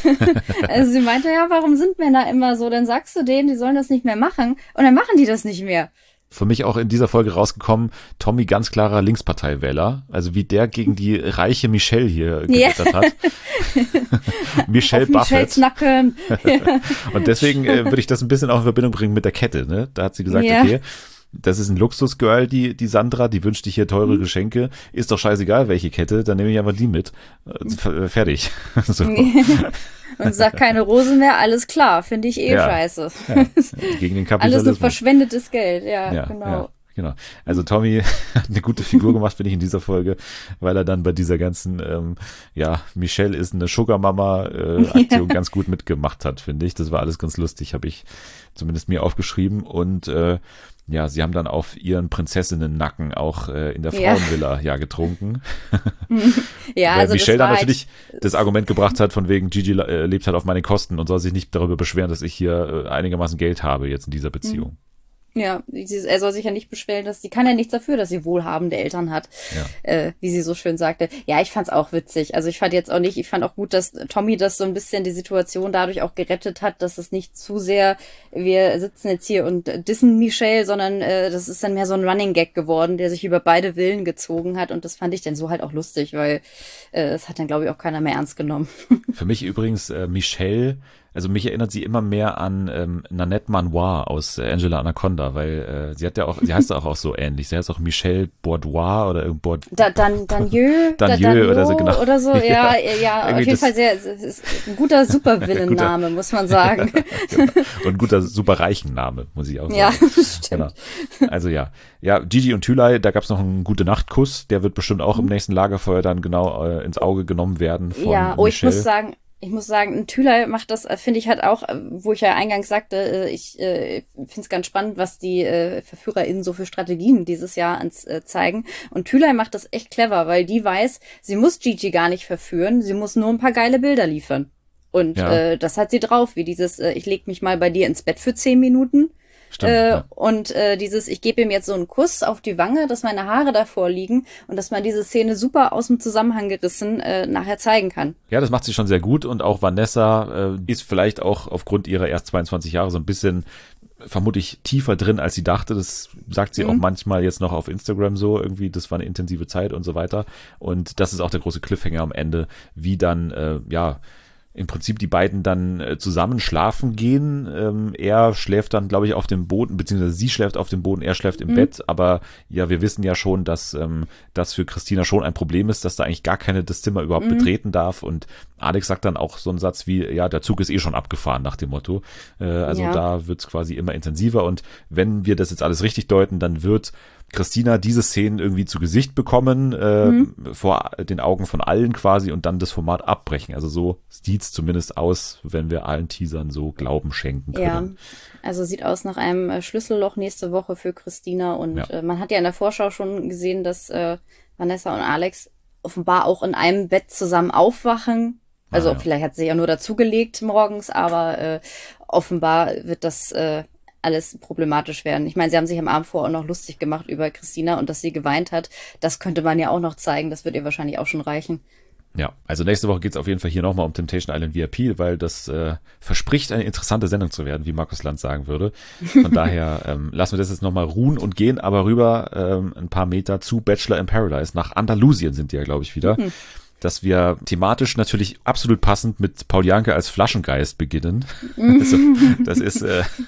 Also sie meinte, ja, warum sind Männer immer so? Dann sagst du denen, die sollen das nicht mehr machen und dann machen die das nicht mehr. Für mich auch in dieser Folge rausgekommen, Tommy ganz klarer Linksparteiwähler. Also wie der gegen die reiche Michelle hier gewettert hat. Michelle Auf Michelles Buffett. Nacken. Und deswegen würde ich das ein bisschen auch in Verbindung bringen mit der Kette. Ne? Da hat sie gesagt, Ja. okay, das ist ein Luxusgirl, die Sandra, die wünscht sich hier teure Geschenke. Ist doch scheißegal, welche Kette, dann nehme ich einfach die mit. Fertig. So. Und sagt keine Rosen mehr, alles klar, finde ich Ja. scheiße. Ja. Gegen den Alles nur Kapitalismus. verschwendetes Geld, ja, Ja, genau. ja, genau. Also Tommy hat eine gute Figur gemacht, finde ich, in dieser Folge, weil er dann bei dieser ganzen, Michelle ist eine Sugar-Mama-Aktion ganz gut mitgemacht hat, finde ich. Das war alles ganz lustig, habe ich zumindest mir aufgeschrieben. Und sie haben dann auf ihren Prinzessinnen-Nacken auch in der Ja. Frauenvilla getrunken. Ja, Weil also Michelle das dann war natürlich das Argument gebracht hat, von wegen Gigi lebt halt auf meine Kosten und soll sich nicht darüber beschweren, dass ich hier einigermaßen Geld habe jetzt in dieser Beziehung. Ja, er soll sich ja nicht beschweren, sie kann ja nichts dafür, dass sie wohlhabende Eltern hat, wie sie so schön sagte. Ja, ich fand's auch witzig. Also ich fand auch gut, dass Tommy das so ein bisschen die Situation dadurch auch gerettet hat, dass es nicht zu sehr, wir sitzen jetzt hier und dissen Michelle, sondern das ist dann mehr so ein Running Gag geworden, der sich über beide Villen gezogen hat und das fand ich dann so halt auch lustig, weil es hat dann, glaube ich, auch keiner mehr ernst genommen. Für mich übrigens Michelle, also mich erinnert sie immer mehr an Nanette Manoir aus Angela Anaconda, weil sie heißt ja auch so ähnlich. Sie heißt auch Michelle Bourdois oder irgendwo. Danieux oder so, genau. Oder so, ja, auf Irgendwie jeden Fall es ist ein guter Supervillain-Name, muss man sagen. Genau. Und ein guter superreichen Name, muss ich auch sagen. Ja, stimmt. Genau. Also ja, Gigi und Thülay, da gab's noch einen Gute-Nacht-Kuss, der wird bestimmt auch im nächsten Lagerfeuer dann genau ins Auge genommen werden von Michelle. Ich muss sagen, ein Thülay macht das, finde ich, halt auch, wo ich ja eingangs sagte, ich finde es ganz spannend, was die VerführerInnen so für Strategien dieses Jahr zeigen. Und Thülay macht das echt clever, weil die weiß, sie muss Gigi gar nicht verführen, sie muss nur ein paar geile Bilder liefern. Und Ja. das hat sie drauf, wie dieses, ich leg mich mal bei dir ins Bett für 10 Minuten. Stimmt, ja. Und dieses, ich gebe ihm jetzt so einen Kuss auf die Wange, dass meine Haare davor liegen und dass man diese Szene super aus dem Zusammenhang gerissen nachher zeigen kann. Ja, das macht sie schon sehr gut und auch Vanessa ist vielleicht auch aufgrund ihrer erst 22 Jahre so ein bisschen vermutlich tiefer drin, als sie dachte. Das sagt sie auch manchmal jetzt noch auf Instagram so, irgendwie, das war eine intensive Zeit und so weiter. Und das ist auch der große Cliffhanger am Ende, wie dann, im Prinzip die beiden dann zusammen schlafen gehen. Er schläft dann, glaube ich, auf dem Boden, beziehungsweise sie schläft auf dem Boden, er schläft im Bett. Aber ja, wir wissen ja schon, dass das für Christina schon ein Problem ist, dass da eigentlich gar keine das Zimmer überhaupt betreten darf. Und Alex sagt dann auch so einen Satz wie, ja, der Zug ist eh schon abgefahren nach dem Motto. Also da wird es quasi immer intensiver. Und wenn wir das jetzt alles richtig deuten, dann wird Christina diese Szenen irgendwie zu Gesicht bekommen, vor den Augen von allen quasi und dann das Format abbrechen. Also so sieht's zumindest aus, wenn wir allen Teasern so Glauben schenken können. Ja, also sieht aus nach einem Schlüsselloch nächste Woche für Christina und man hat ja in der Vorschau schon gesehen, dass Vanessa und Alex offenbar auch in einem Bett zusammen aufwachen. Also vielleicht hat sie ja nur dazugelegt morgens, aber offenbar wird das alles problematisch werden. Ich meine, sie haben sich am Abend vorher auch noch lustig gemacht über Christina und dass sie geweint hat. Das könnte man ja auch noch zeigen. Das wird ihr wahrscheinlich auch schon reichen. Ja, also nächste Woche geht's auf jeden Fall hier nochmal um Temptation Island VIP, weil das verspricht eine interessante Sendung zu werden, wie Markus Lanz sagen würde. Von daher lassen wir das jetzt nochmal ruhen und gehen aber rüber ein paar Meter zu Bachelor in Paradise. Nach Andalusien sind die ja, glaube ich, wieder. Dass wir thematisch natürlich absolut passend mit Paul Janke als Flaschengeist beginnen. Also, das ist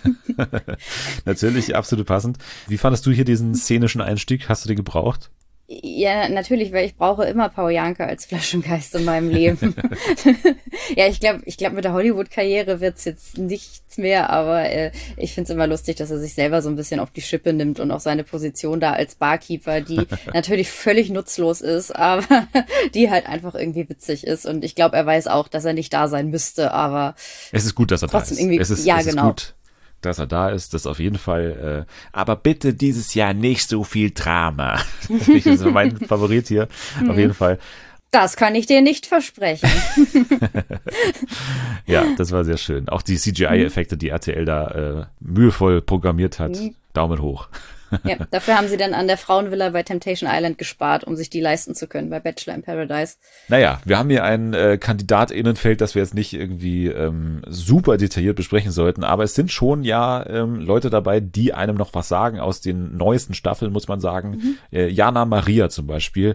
natürlich absolut passend. Wie fandest du hier diesen szenischen Einstieg? Hast du den gebraucht? Ja, natürlich, weil ich brauche immer Paul Janke als Flaschengeist in meinem Leben. Ja, ich glaube, mit der Hollywood-Karriere wird's jetzt nichts mehr, aber ich find's immer lustig, dass er sich selber so ein bisschen auf die Schippe nimmt und auch seine Position da als Barkeeper, die natürlich völlig nutzlos ist, aber die halt einfach irgendwie witzig ist. Und ich glaube, er weiß auch, dass er nicht da sein müsste, aber es ist gut, dass er da trotzdem ist. irgendwie, Es ist genau. gut, dass er da ist, das auf jeden Fall. Aber bitte dieses Jahr nicht so viel Drama. Das ist mein Favorit hier, auf jeden Fall. Das kann ich dir nicht versprechen. Ja, das war sehr schön. Auch die CGI-Effekte, die RTL da mühevoll programmiert hat. Daumen hoch. Ja, dafür haben sie dann an der Frauenvilla bei Temptation Island gespart, um sich die leisten zu können bei Bachelor in Paradise. Naja, wir haben hier ein KandidatInnenfeld, das wir jetzt nicht irgendwie super detailliert besprechen sollten, aber es sind schon Leute dabei, die einem noch was sagen aus den neuesten Staffeln, muss man sagen. Jana Maria zum Beispiel,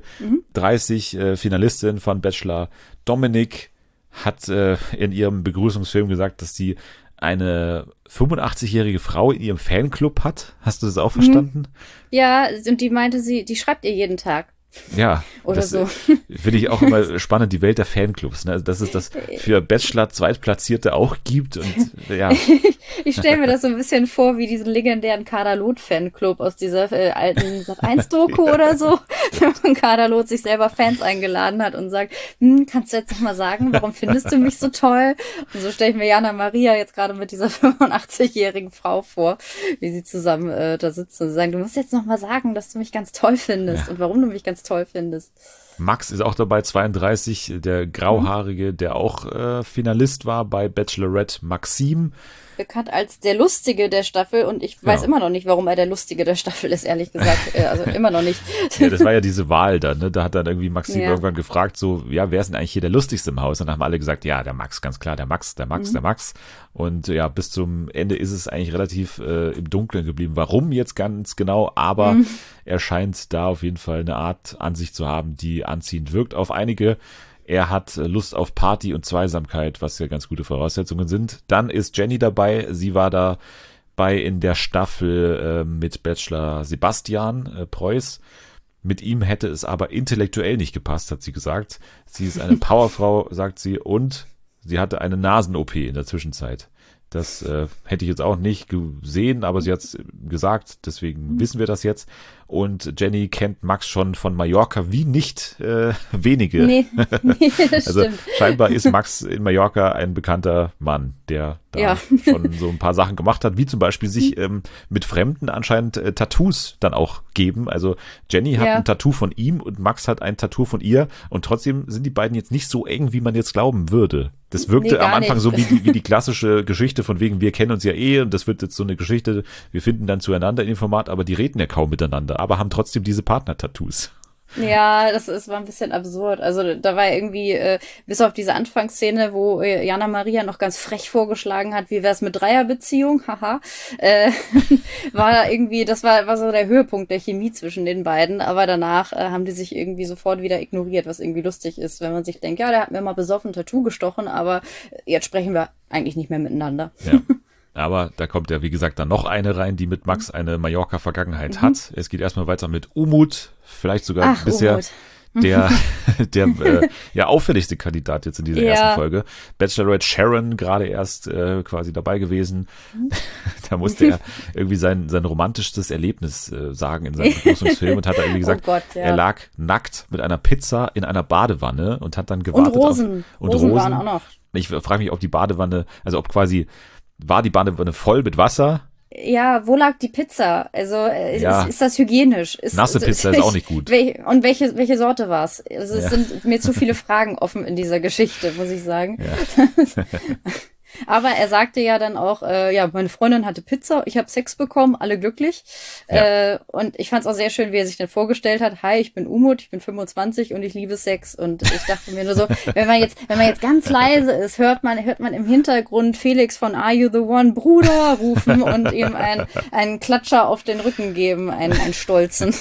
30 Finalistin von Bachelor. Dominik hat in ihrem Begrüßungsfilm gesagt, dass sie eine 85-jährige Frau in ihrem Fanclub hat. Hast du das auch verstanden? Ja, und die meinte die schreibt ihr jeden Tag. Ja, Oder das so. Finde ich auch immer spannend, die Welt der Fanclubs. Ne? Also, dass es das für Bachelor Zweitplatzierte auch gibt. Und ja, Ich stelle mir das so ein bisschen vor, wie diesen legendären Kader-Loth-Fanclub aus dieser alten Sat.1-Doku oder so, wo Kader Loth sich selber Fans eingeladen hat und sagt, kannst du jetzt noch mal sagen, warum findest du mich so toll? Und so stelle ich mir Jana Maria jetzt gerade mit dieser 85-jährigen Frau vor, wie sie zusammen da sitzen und sie sagen, du musst jetzt noch mal sagen, dass du mich ganz toll findest und warum du mich ganz toll findest. Max ist auch dabei, 32, der Grauhaarige, der auch Finalist war bei Bachelorette. Maxim. Bekannt als der Lustige der Staffel und ich weiß immer noch nicht, warum er der Lustige der Staffel ist, ehrlich gesagt. Also immer noch nicht. Ja, das war ja diese Wahl dann, ne? Da hat dann irgendwie Maxim Ja. irgendwann gefragt, so, ja, wer ist denn eigentlich hier der Lustigste im Haus? Und dann haben alle gesagt, ja, der Max, ganz klar, der Max. Und ja, bis zum Ende ist es eigentlich relativ im Dunkeln geblieben. Warum jetzt ganz genau? Aber er scheint da auf jeden Fall eine Art an sich zu haben, die anziehend wirkt auf einige. Er hat Lust auf Party und Zweisamkeit, was ja ganz gute Voraussetzungen sind. Dann ist Jenny dabei. Sie war dabei in der Staffel mit Bachelor Sebastian Preuß. Mit ihm hätte es aber intellektuell nicht gepasst, hat sie gesagt. Sie ist eine Powerfrau, sagt sie, und sie hatte eine Nasen-OP in der Zwischenzeit. Das hätte ich jetzt auch nicht gesehen, aber sie hat es gesagt, deswegen wissen wir das jetzt. Und Jenny kennt Max schon von Mallorca wie nicht wenige. Nee, das Also stimmt. scheinbar ist Max in Mallorca ein bekannter Mann, der da schon so ein paar Sachen gemacht hat, wie zum Beispiel sich mit Fremden anscheinend Tattoos dann auch geben. Also Jenny hat ein Tattoo von ihm und Max hat ein Tattoo von ihr und trotzdem sind die beiden jetzt nicht so eng, wie man jetzt glauben würde. Das wirkte am Anfang so wie die klassische Geschichte von wegen, wir kennen uns ja und das wird jetzt so eine Geschichte, wir finden dann zueinander in dem Format, aber die reden ja kaum miteinander, aber haben trotzdem diese Partner-Tattoos. Ja, war ein bisschen absurd. Also da war irgendwie, bis auf diese Anfangsszene, wo Jana Maria noch ganz frech vorgeschlagen hat, wie wär's mit Dreierbeziehung, haha, war da irgendwie, das war so der Höhepunkt der Chemie zwischen den beiden, aber danach haben die sich irgendwie sofort wieder ignoriert, was irgendwie lustig ist, wenn man sich denkt, ja, der hat mir mal besoffen ein Tattoo gestochen, aber jetzt sprechen wir eigentlich nicht mehr miteinander. Ja. Aber da kommt ja, wie gesagt, dann noch eine rein, die mit Max eine Mallorca-Vergangenheit hat. Es geht erstmal weiter mit Umut, vielleicht sogar bisher Umut. der auffälligste Kandidat jetzt in dieser ersten Folge. Bachelorette Sharon gerade erst quasi dabei gewesen. Da musste er irgendwie sein romantischstes Erlebnis sagen in seinem Begrüßungsfilm und hat da irgendwie gesagt, er lag nackt mit einer Pizza in einer Badewanne und hat dann gewartet und Rosen. Rosen waren auch noch. Ich frage mich, ob die Badewanne, also ob quasi war die Badewanne voll mit Wasser? Ja, wo lag die Pizza? Also ist das hygienisch? Nasse Pizza ist auch nicht gut. Und welche Sorte war's? Also es sind mir zu viele Fragen offen in dieser Geschichte, muss ich sagen. Ja. Aber er sagte ja dann auch, meine Freundin hatte Pizza, ich habe Sex bekommen, alle glücklich. Ja. Und ich fand es auch sehr schön, wie er sich dann vorgestellt hat. Hi, ich bin Umut, ich bin 25 und ich liebe Sex. Und ich dachte mir nur so, wenn man jetzt ganz leise ist, hört man im Hintergrund Felix von Are You the One Bruder rufen und ihm einen Klatscher auf den Rücken geben, einen stolzen.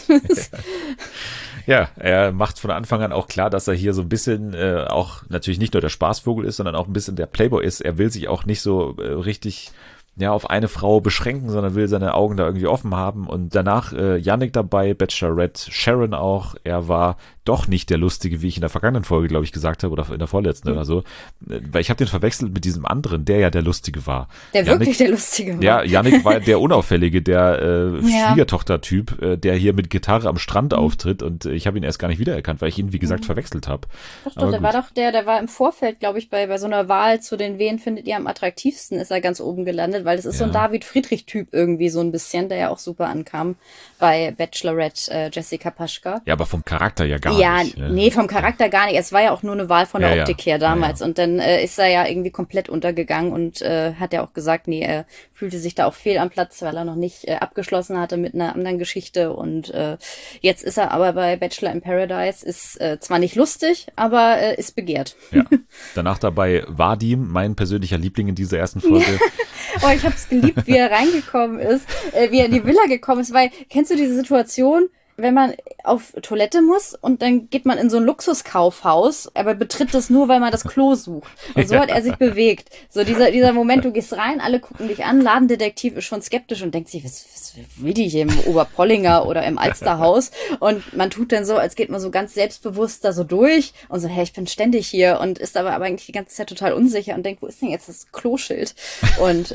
Ja, er macht von Anfang an auch klar, dass er hier so ein bisschen auch natürlich nicht nur der Spaßvogel ist, sondern auch ein bisschen der Playboy ist. Er will sich auch nicht so richtig auf eine Frau beschränken, sondern will seine Augen da irgendwie offen haben. Und danach Yannick dabei, Bachelorette Sharon auch. Er war doch nicht der Lustige, wie ich in der vergangenen Folge, glaube ich, gesagt habe, oder in der vorletzten oder so. Weil ich habe den verwechselt mit diesem anderen, der ja der Lustige war. Der Yannick, wirklich der Lustige war. Ja, Yannick war der Unauffällige, der Schwiegertochter-Typ, der hier mit Gitarre am Strand auftritt. Und ich habe ihn erst gar nicht wiedererkannt, weil ich ihn, wie gesagt, verwechselt habe. Doch, der war im Vorfeld, glaube ich, bei so einer Wahl zu den Wen findet ihr am attraktivsten, ist er ganz oben gelandet, weil das ist so ein David-Friedrich-Typ irgendwie so ein bisschen, der ja auch super ankam bei Bachelorette Jessica Paschka. Ja, aber vom Charakter ja gar nicht. Ja, nee, vom Charakter gar nicht. Es war ja auch nur eine Wahl von der Optik her damals. Ja. Und dann ist er ja irgendwie komplett untergegangen und hat ja auch gesagt, nee, er fühlte sich da auch fehl am Platz, weil er noch nicht abgeschlossen hatte mit einer anderen Geschichte. Und jetzt ist er aber bei Bachelor in Paradise, ist zwar nicht lustig, aber ist begehrt. Ja. Danach dabei Vadim, mein persönlicher Liebling in dieser ersten Folge. Oh, ich hab's geliebt, wie er reingekommen ist, wie er in die Villa gekommen ist, weil, kennst du diese Situation, wenn man auf Toilette muss und dann geht man in so ein Luxuskaufhaus, aber betritt das nur, weil man das Klo sucht. Und so hat er sich bewegt. So dieser Moment, du gehst rein, alle gucken dich an, Ladendetektiv ist schon skeptisch und denkt sich, was will die hier im Oberpollinger oder im Alsterhaus? Und man tut dann so, als geht man so ganz selbstbewusst da so durch und so, hey, ich bin ständig hier und ist aber eigentlich die ganze Zeit total unsicher und denkt, wo ist denn jetzt das Kloschild? Und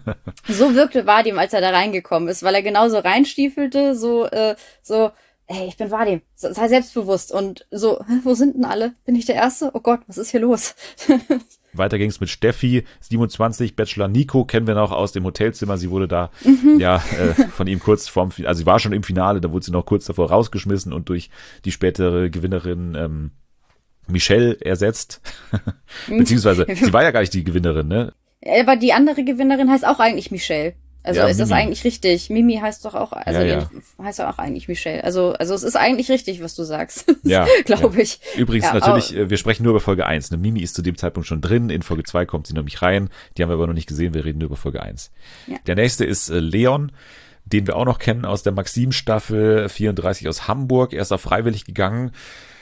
so wirkte Vadim, als er da reingekommen ist, weil er genauso reinstiefelte, so, hey, ich bin Vadim, sei selbstbewusst und so, wo sind denn alle? Bin ich der Erste? Oh Gott, was ist hier los? Weiter ging es mit Steffi, 27, Bachelor Nico, kennen wir noch aus dem Hotelzimmer. Sie wurde da von ihm kurz vorm, also sie war schon im Finale, da wurde sie noch kurz davor rausgeschmissen und durch die spätere Gewinnerin Michelle ersetzt. Beziehungsweise, sie war ja gar nicht die Gewinnerin, ne? Aber die andere Gewinnerin heißt auch eigentlich Michelle. Also ist das eigentlich richtig? Mimi heißt doch auch, heißt ja auch eigentlich Michelle. Also es ist eigentlich richtig, was du sagst. Ja. Glaube ich. Übrigens natürlich, wir sprechen nur über Folge 1. Ne? Mimi ist zu dem Zeitpunkt schon drin. In Folge 2 kommt sie nämlich rein. Die haben wir aber noch nicht gesehen. Wir reden nur über Folge 1. Ja. Der nächste ist Leon, den wir auch noch kennen aus der Maxim-Staffel 34 aus Hamburg. Er ist da freiwillig gegangen.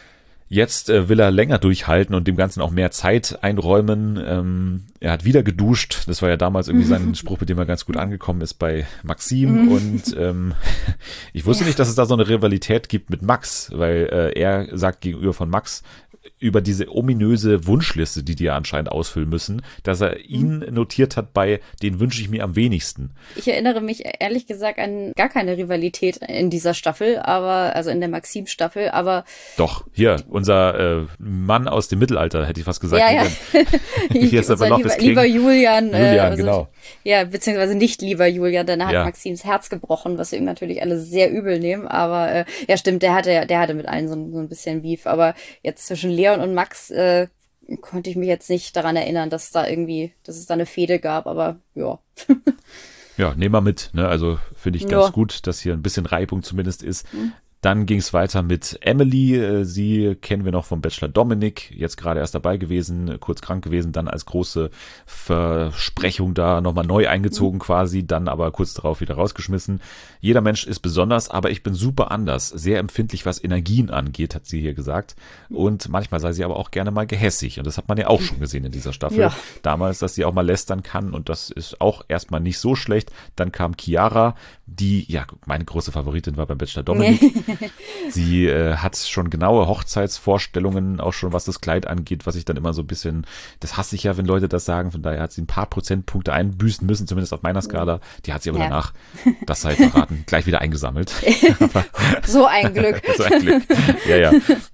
Jetzt will er länger durchhalten und dem Ganzen auch mehr Zeit einräumen. Er hat wieder geduscht. Das war ja damals irgendwie sein Spruch, mit dem er ganz gut angekommen ist bei Maxim. Und ich wusste nicht, dass es da so eine Rivalität gibt mit Max, weil er sagt gegenüber von Max, über diese ominöse Wunschliste, die ja anscheinend ausfüllen müssen, dass er ihn notiert hat bei, den wünsche ich mir am wenigsten. Ich erinnere mich ehrlich gesagt an gar keine Rivalität in dieser Staffel, also in der Maxim-Staffel, aber Doch, hier, unser Mann aus dem Mittelalter, hätte ich fast gesagt. ja. Hier ist aber noch das lieber Julian. Genau. Ja, beziehungsweise nicht lieber Julian, denn er hat Ja. Maxims Herz gebrochen, was wir ihm natürlich alle sehr übel nehmen, aber ja stimmt, der hatte mit allen so ein bisschen Beef, aber jetzt zwischen Leon und Max konnte ich mich jetzt nicht daran erinnern, dass es da eine Fehde gab, aber ja. Ja, nehmen wir mit. Ne? Also finde ich Ja. ganz gut, dass hier ein bisschen Reibung zumindest ist. Dann ging es weiter mit Emily. Sie kennen wir noch vom Bachelor Dominik. Jetzt gerade erst dabei gewesen, kurz krank gewesen, dann als große Versprechung da nochmal neu eingezogen quasi, dann aber kurz darauf wieder rausgeschmissen. Jeder Mensch ist besonders, aber ich bin super anders. Sehr empfindlich, was Energien angeht, hat sie hier gesagt. Und manchmal sei sie aber auch gerne mal gehässig. Und das hat man ja auch schon gesehen in dieser Staffel. Ja. Damals, dass sie auch mal lästern kann. Und das ist auch erstmal nicht so schlecht. Dann kam Chiara, die, ja, meine große Favoritin war beim Bachelor Dominik. Sie hat schon genaue Hochzeitsvorstellungen, auch schon was das Kleid angeht, was ich dann immer so ein bisschen, das hasse ich ja, wenn Leute das sagen, von daher hat sie ein paar Prozentpunkte einbüßen müssen, zumindest auf meiner Skala. Die hat sie aber Ja. danach, das sei verraten, gleich wieder eingesammelt. So ein Glück. So ein Glück. Ja.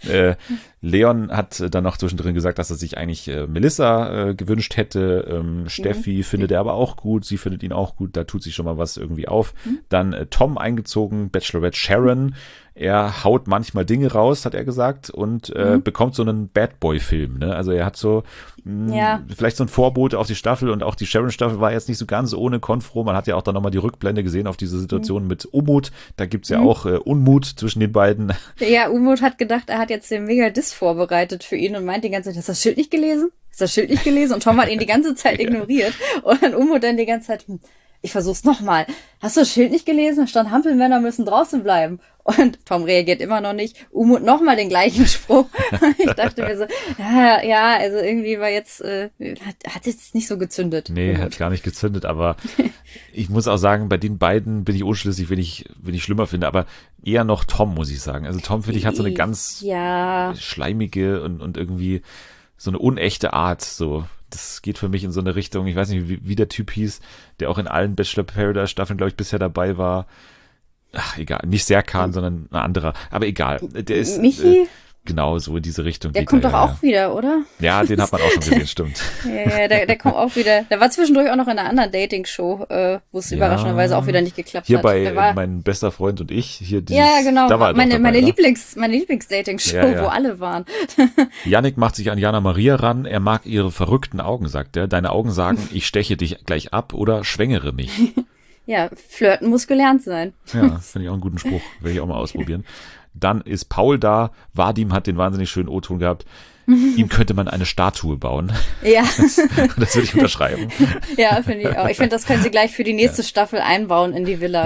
Leon hat dann noch zwischendrin gesagt, dass er sich eigentlich Melissa gewünscht hätte. Steffi findet er aber auch gut. Sie findet ihn auch gut. Da tut sich schon mal was irgendwie auf. Dann Tom eingezogen, Bachelorette Sharon. Er haut manchmal Dinge raus, hat er gesagt, und bekommt so einen Bad Boy-Film. Ne? Also er hat so vielleicht so ein Vorbote auf die Staffel, und auch die Sharon-Staffel war jetzt nicht so ganz ohne Konfro. Man hat ja auch dann nochmal die Rückblende gesehen auf diese Situation mit Umut. Da gibt's ja auch Unmut zwischen den beiden. Ja, Umut hat gedacht, er hat jetzt den Mega-Diss vorbereitet für ihn und meint die ganze Zeit, hast du das Schild nicht gelesen? Hast du das Schild nicht gelesen? Und Tom hat ihn die ganze Zeit ignoriert. Und dann Umut dann die ganze Zeit, ich versuch's nochmal. Hast du das Schild nicht gelesen? Da stand, Hampelmänner müssen draußen bleiben. Und Tom reagiert immer noch nicht. Umut nochmal den gleichen Spruch. Ich dachte mir so, ja, also irgendwie war jetzt, hat jetzt nicht so gezündet. Nee, hat gar nicht gezündet, aber ich muss auch sagen, bei den beiden bin ich unschlüssig, wen ich schlimmer finde, aber eher noch Tom, muss ich sagen. Also Tom, finde ich, hat so eine ganz schleimige und irgendwie so eine unechte Art, so. Das geht für mich in so eine Richtung, ich weiß nicht, wie der Typ hieß, der auch in allen Bachelor Paradise Staffeln, glaube ich, bisher dabei war. Ach, egal, nicht Serkan, sondern ein anderer. Aber egal, der ist Michi? Genau so in diese Richtung. Der kommt doch auch wieder, oder? Ja, den hat man auch schon gesehen, stimmt. Ja, der kommt auch wieder. Der war zwischendurch auch noch in einer anderen Dating-Show, wo es überraschenderweise auch wieder nicht geklappt hier hat. Hier bei Mein bester Freund und ich. Hier dieses, ja, genau. Da war meine Lieblings-Dating-Show, Ja. wo alle waren. Yannick macht sich an Jana Maria ran. Er mag ihre verrückten Augen, sagt er. Deine Augen sagen, ich steche dich gleich ab oder schwängere mich. Ja, flirten muss gelernt sein. Ja, finde ich auch einen guten Spruch. Will ich auch mal ausprobieren. Dann ist Paul da. Vadim hat den wahnsinnig schönen O-Ton gehabt. Ihm könnte man eine Statue bauen. Ja. Das würde ich unterschreiben. Ja, finde ich auch. Ich finde, das können sie gleich für die nächste Staffel einbauen in die Villa.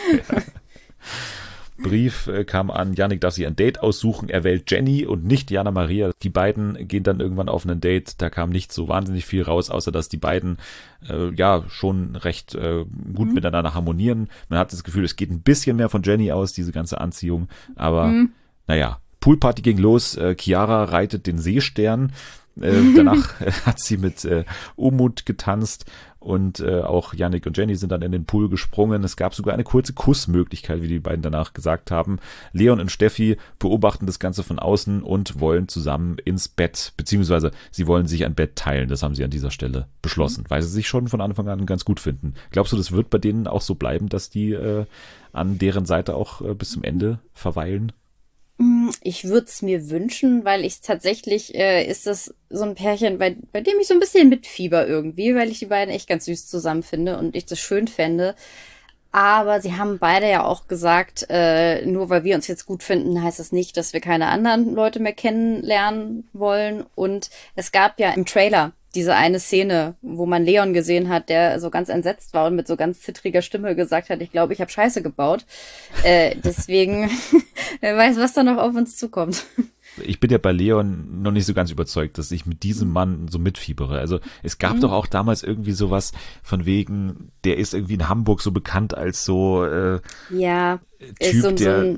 Brief kam an, Yannick darf sich ein Date aussuchen, er wählt Jenny und nicht Jana Maria. Die beiden gehen dann irgendwann auf ein Date, da kam nicht so wahnsinnig viel raus, außer dass die beiden schon recht gut miteinander harmonieren. Man hat das Gefühl, es geht ein bisschen mehr von Jenny aus, diese ganze Anziehung, aber naja, Poolparty ging los, Chiara reitet den Seestern. Danach hat sie mit Umut getanzt und auch Yannick und Jenny sind dann in den Pool gesprungen. Es gab sogar eine kurze Kussmöglichkeit, wie die beiden danach gesagt haben. Leon und Steffi beobachten das Ganze von außen und wollen zusammen ins Bett, beziehungsweise sie wollen sich ein Bett teilen. Das haben sie an dieser Stelle beschlossen, weil sie sich schon von Anfang an ganz gut finden. Glaubst du, das wird bei denen auch so bleiben, dass die an deren Seite auch bis zum Ende verweilen? Ich würde es mir wünschen, weil ich tatsächlich ist das so ein Pärchen, bei dem ich so ein bisschen mitfieber irgendwie, weil ich die beiden echt ganz süß zusammen finde und ich das schön fände. Aber sie haben beide ja auch gesagt, nur weil wir uns jetzt gut finden, heißt das nicht, dass wir keine anderen Leute mehr kennenlernen wollen. Und es gab ja im Trailer diese eine Szene, wo man Leon gesehen hat, der so ganz entsetzt war und mit so ganz zittriger Stimme gesagt hat, ich glaube, ich habe Scheiße gebaut. Deswegen, wer weiß, was da noch auf uns zukommt. Ich bin ja bei Leon noch nicht so ganz überzeugt, dass ich mit diesem Mann so mitfiebere. Also es gab doch auch damals irgendwie sowas von wegen, der ist irgendwie in Hamburg so bekannt als so Ja, Typ, ist so ein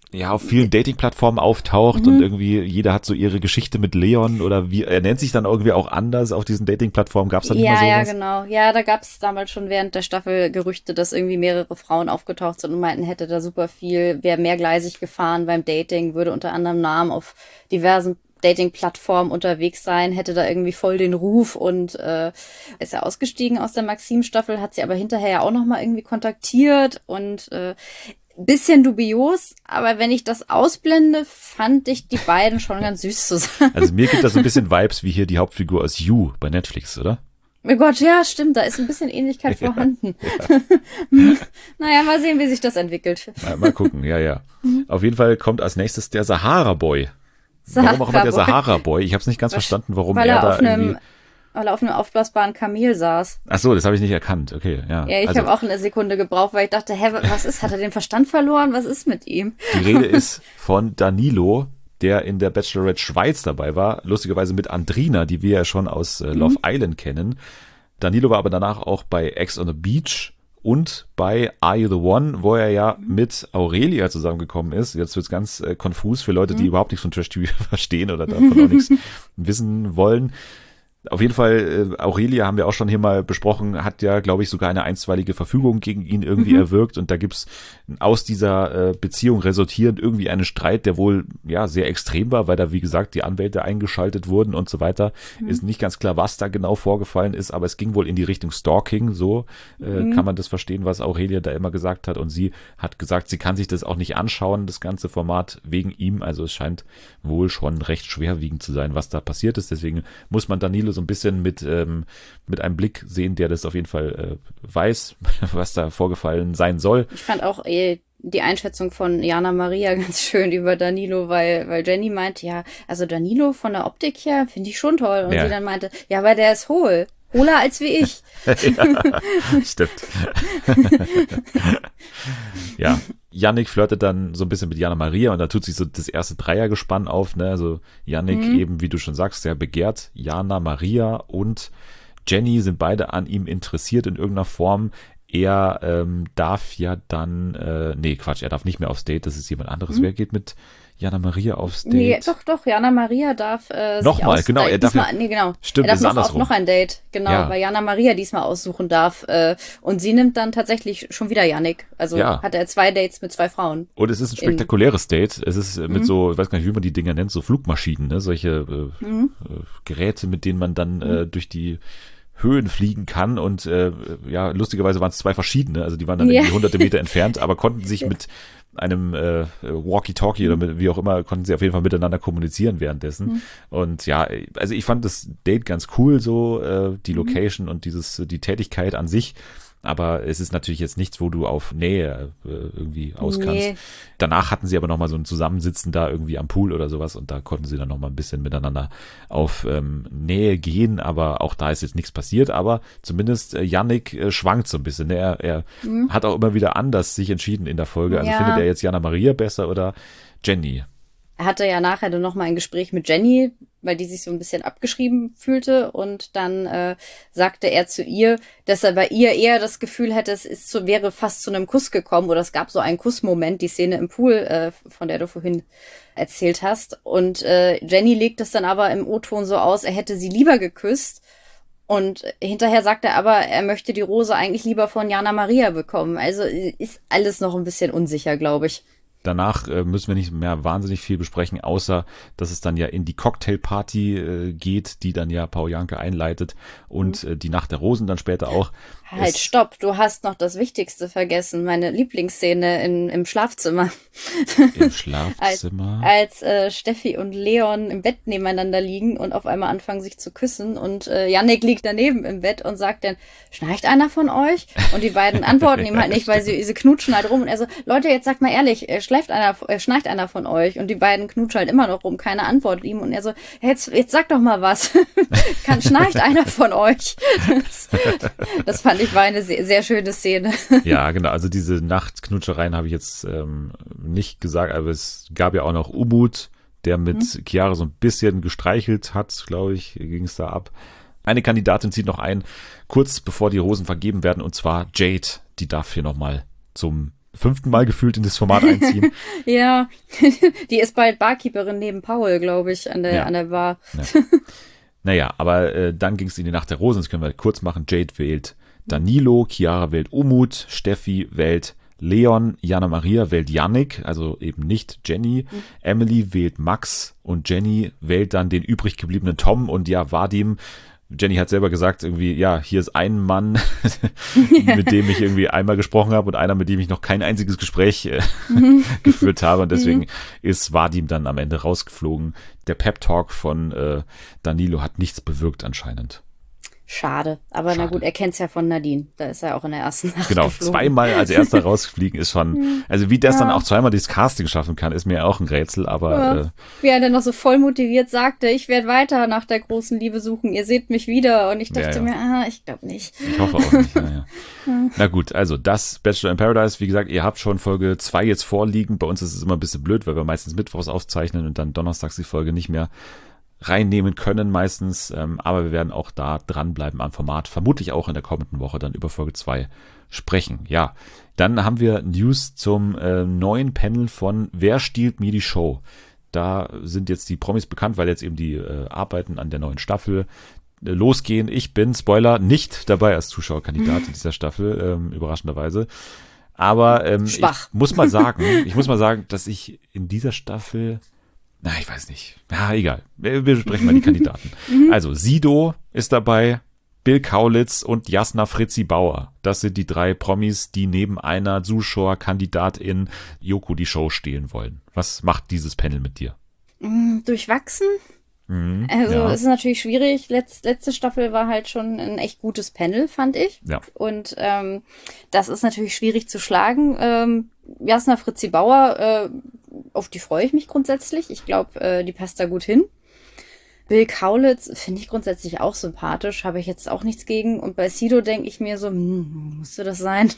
ja auf vielen Dating-Plattformen auftaucht und irgendwie jeder hat so ihre Geschichte mit Leon oder wie, er nennt sich dann irgendwie auch anders auf diesen Dating-Plattformen. Gab es da nicht mal sowas? Ja, genau. Ja, da gab es damals schon während der Staffel Gerüchte, dass irgendwie mehrere Frauen aufgetaucht sind und meinten, hätte da super viel, wäre mehrgleisig gefahren beim Dating, würde unter anderem Namen auf diversen Dating-Plattformen unterwegs sein, hätte da irgendwie voll den Ruf und ist ja ausgestiegen aus der Maxim-Staffel, hat sie aber hinterher ja auch nochmal irgendwie kontaktiert und bisschen dubios, aber wenn ich das ausblende, fand ich die beiden schon ganz süß zusammen. Also mir gibt das so ein bisschen Vibes wie hier die Hauptfigur aus You bei Netflix, oder? Oh Gott, ja, stimmt, da ist ein bisschen Ähnlichkeit vorhanden. Naja, mal sehen, wie sich das entwickelt. Mal gucken, ja. Auf jeden Fall kommt als nächstes der Sahara-Boy. Warum auch immer der Sahara-Boy? Ich habe es nicht ganz verstanden, warum weil er da weil er auf einem aufblasbaren Kamel saß. Ach so, das habe ich nicht erkannt. Okay, ja. Ja, ich habe auch eine Sekunde gebraucht, weil ich dachte, hä, was ist? Hat er den Verstand verloren? Was ist mit ihm? Die Rede ist von Danilo, der in der Bachelorette Schweiz dabei war. Lustigerweise mit Andrina, die wir ja schon aus Love Island kennen. Danilo war aber danach auch bei Ex on the Beach und bei Are You the One, wo er ja mit Aurelia zusammengekommen ist. Jetzt wird's ganz konfus für Leute, die überhaupt nichts von Trash TV verstehen oder davon auch nichts wissen wollen. Auf jeden Fall, Aurelia haben wir auch schon hier mal besprochen, hat ja, glaube ich, sogar eine einstweilige Verfügung gegen ihn irgendwie erwirkt und da gibt's aus dieser Beziehung resultierend irgendwie einen Streit, der wohl ja sehr extrem war, weil da, wie gesagt, die Anwälte eingeschaltet wurden und so weiter. Ist nicht ganz klar, was da genau vorgefallen ist, aber es ging wohl in die Richtung Stalking, so kann man das verstehen, was Aurelia da immer gesagt hat und sie hat gesagt, sie kann sich das auch nicht anschauen, das ganze Format wegen ihm, also es scheint wohl schon recht schwerwiegend zu sein, was da passiert ist, deswegen muss man Danilo so ein bisschen mit einem Blick sehen, der das auf jeden Fall weiß, was da vorgefallen sein soll. Ich fand auch die Einschätzung von Jana Maria ganz schön über Danilo, weil Jenny meinte, ja, also Danilo von der Optik her finde ich schon toll. Und Ja. sie dann meinte, ja, aber der ist hohl. Hohler als wie ich. Stimmt. Ja, Yannick flirtet dann so ein bisschen mit Jana Maria und da tut sich so das erste Dreiergespann auf, ne? Also Yannick eben, wie du schon sagst, sehr begehrt. Jana Maria und Jenny sind beide an ihm interessiert in irgendeiner Form. Er darf ja dann, er darf nicht mehr aufs Date, das ist jemand anderes. Wer geht mit Jana Maria aufs Date? Nee, doch, Jana Maria darf Nochmal, genau, er darf diesmal, genau. Stimmt, er das darf ist noch auf andersrum. noch ein Date, genau, Ja. weil Jana Maria diesmal aussuchen darf und sie nimmt dann tatsächlich schon wieder Yannick. Also Ja. hat er 2 Dates mit 2 Frauen. Und es ist ein spektakuläres Date. Es ist mit so, ich weiß gar nicht, wie man die Dinger nennt, so Flugmaschinen, ne? Solche Geräte, mit denen man dann durch die Höhen fliegen kann und lustigerweise waren es 2 verschiedene, also die waren dann Ja. irgendwie hunderte Meter entfernt, aber konnten sich mit einem Walkie-Talkie oder mit, wie auch immer, konnten sie auf jeden Fall miteinander kommunizieren währenddessen. Und ja, also ich fand das Date ganz cool, so die Location und die Tätigkeit an sich. Aber es ist natürlich jetzt nichts, wo du auf Nähe irgendwie auskannst. Nee. Danach hatten sie aber nochmal so ein Zusammensitzen da irgendwie am Pool oder sowas und da konnten sie dann nochmal ein bisschen miteinander auf Nähe gehen, aber auch da ist jetzt nichts passiert, aber zumindest Yannick schwankt so ein bisschen. Ne? Er hat auch immer wieder anders sich entschieden in der Folge. Also Ja. findet er jetzt Jana Maria besser oder Jenny? Er hatte ja nachher dann nochmal ein Gespräch mit Jenny, weil die sich so ein bisschen abgeschrieben fühlte und dann sagte er zu ihr, dass er bei ihr eher das Gefühl hätte, wäre fast zu einem Kuss gekommen oder es gab so einen Kussmoment, die Szene im Pool, von der du vorhin erzählt hast. Und Jenny legt es dann aber im O-Ton so aus, er hätte sie lieber geküsst. Und hinterher sagt er aber, er möchte die Rose eigentlich lieber von Jana Maria bekommen. Also ist alles noch ein bisschen unsicher, glaube ich. Danach müssen wir nicht mehr wahnsinnig viel besprechen, außer dass es dann ja in die Cocktailparty geht, die dann ja Paul Janke einleitet und die Nacht der Rosen dann später auch. Halt, stopp, du hast noch das Wichtigste vergessen, meine Lieblingsszene im Schlafzimmer. Im Schlafzimmer. Als Steffi und Leon im Bett nebeneinander liegen und auf einmal anfangen sich zu küssen und Yannick liegt daneben im Bett und sagt dann, schnarcht einer von euch? Und die beiden antworten ihm halt nicht, weil sie knutschen halt rum und er so, Leute, jetzt sagt mal ehrlich, schnarcht einer von euch? Und die beiden knutschen halt immer noch rum, keiner antwortet ihm und er so, jetzt sag doch mal was. Schnarcht einer von euch? Das fand ich war eine sehr, sehr schöne Szene. Ja, genau. Also diese Nachtknutschereien habe ich jetzt nicht gesagt, aber es gab ja auch noch Umut, der mit Chiara so ein bisschen gestreichelt hat, glaube ich, ging es da ab. Eine Kandidatin zieht noch ein, kurz bevor die Rosen vergeben werden, und zwar Jade. Die darf hier nochmal zum 5. Mal gefühlt in das Format einziehen. Ja, die ist bald Barkeeperin neben Paul, glaube ich, an der Bar. Ja. Naja, aber dann ging es in die Nacht der Rosen, das können wir kurz machen. Jade wählt Danilo, Chiara wählt Umut, Steffi wählt Leon, Jana Maria wählt Yannick, also eben nicht Jenny, Emily wählt Max und Jenny wählt dann den übrig gebliebenen Tom und ja, Vadim. Jenny hat selber gesagt, irgendwie, ja, hier ist ein Mann, mit dem ich irgendwie einmal gesprochen habe und einer, mit dem ich noch kein einziges Gespräch geführt habe. Und deswegen ist Vadim dann am Ende rausgeflogen. Der Pep-Talk von Danilo hat nichts bewirkt anscheinend. Schade. Aber na gut, er kennt's ja von Nadine. Da ist er auch in der ersten Nacht Genau, geflogen. zweimal als erster rausfliegen ist schon, also wie der es dann auch zweimal dieses Casting schaffen kann, ist mir auch ein Rätsel, aber wie er dann noch so voll motiviert sagte, ich werde weiter nach der großen Liebe suchen, ihr seht mich wieder. Und ich dachte mir, ich glaube nicht. Ich hoffe auch nicht. Ja. Na gut, also das Bachelor in Paradise, wie gesagt, ihr habt schon Folge 2 jetzt vorliegen. Bei uns ist es immer ein bisschen blöd, weil wir meistens mittwochs aufzeichnen und dann donnerstags die Folge nicht mehr reinnehmen können meistens, aber wir werden auch da dranbleiben am Format, vermutlich auch in der kommenden Woche dann über Folge 2 sprechen. Ja, dann haben wir News zum neuen Panel von Wer stiehlt mir die Show? Da sind jetzt die Promis bekannt, weil jetzt eben die Arbeiten an der neuen Staffel losgehen. Ich bin, Spoiler, nicht dabei als Zuschauerkandidat in dieser Staffel, überraschenderweise. Aber ich muss mal sagen, dass ich in dieser Staffel ich weiß nicht. Ja, egal. Wir besprechen mal die Kandidaten. Also, Sido ist dabei, Bill Kaulitz und Jasna Fritzi Bauer. Das sind die 3 Promis, die neben einer Zuschauerkandidatin Joko die Show stehlen wollen. Was macht dieses Panel mit dir? Durchwachsen. Also es ist natürlich schwierig. Letzte Staffel war halt schon ein echt gutes Panel, fand ich. Ja. Und das ist natürlich schwierig zu schlagen. Jasna Fritzi Bauer, auf die freue ich mich grundsätzlich. Ich glaube, die passt da gut hin. Bill Kaulitz finde ich grundsätzlich auch sympathisch, habe ich jetzt auch nichts gegen. Und bei Sido denke ich mir so, musste das sein?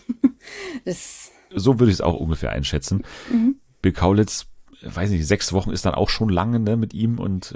So würde ich es auch ungefähr einschätzen. Bill Kaulitz, weiß nicht, 6 Wochen ist dann auch schon lange, ne, mit ihm und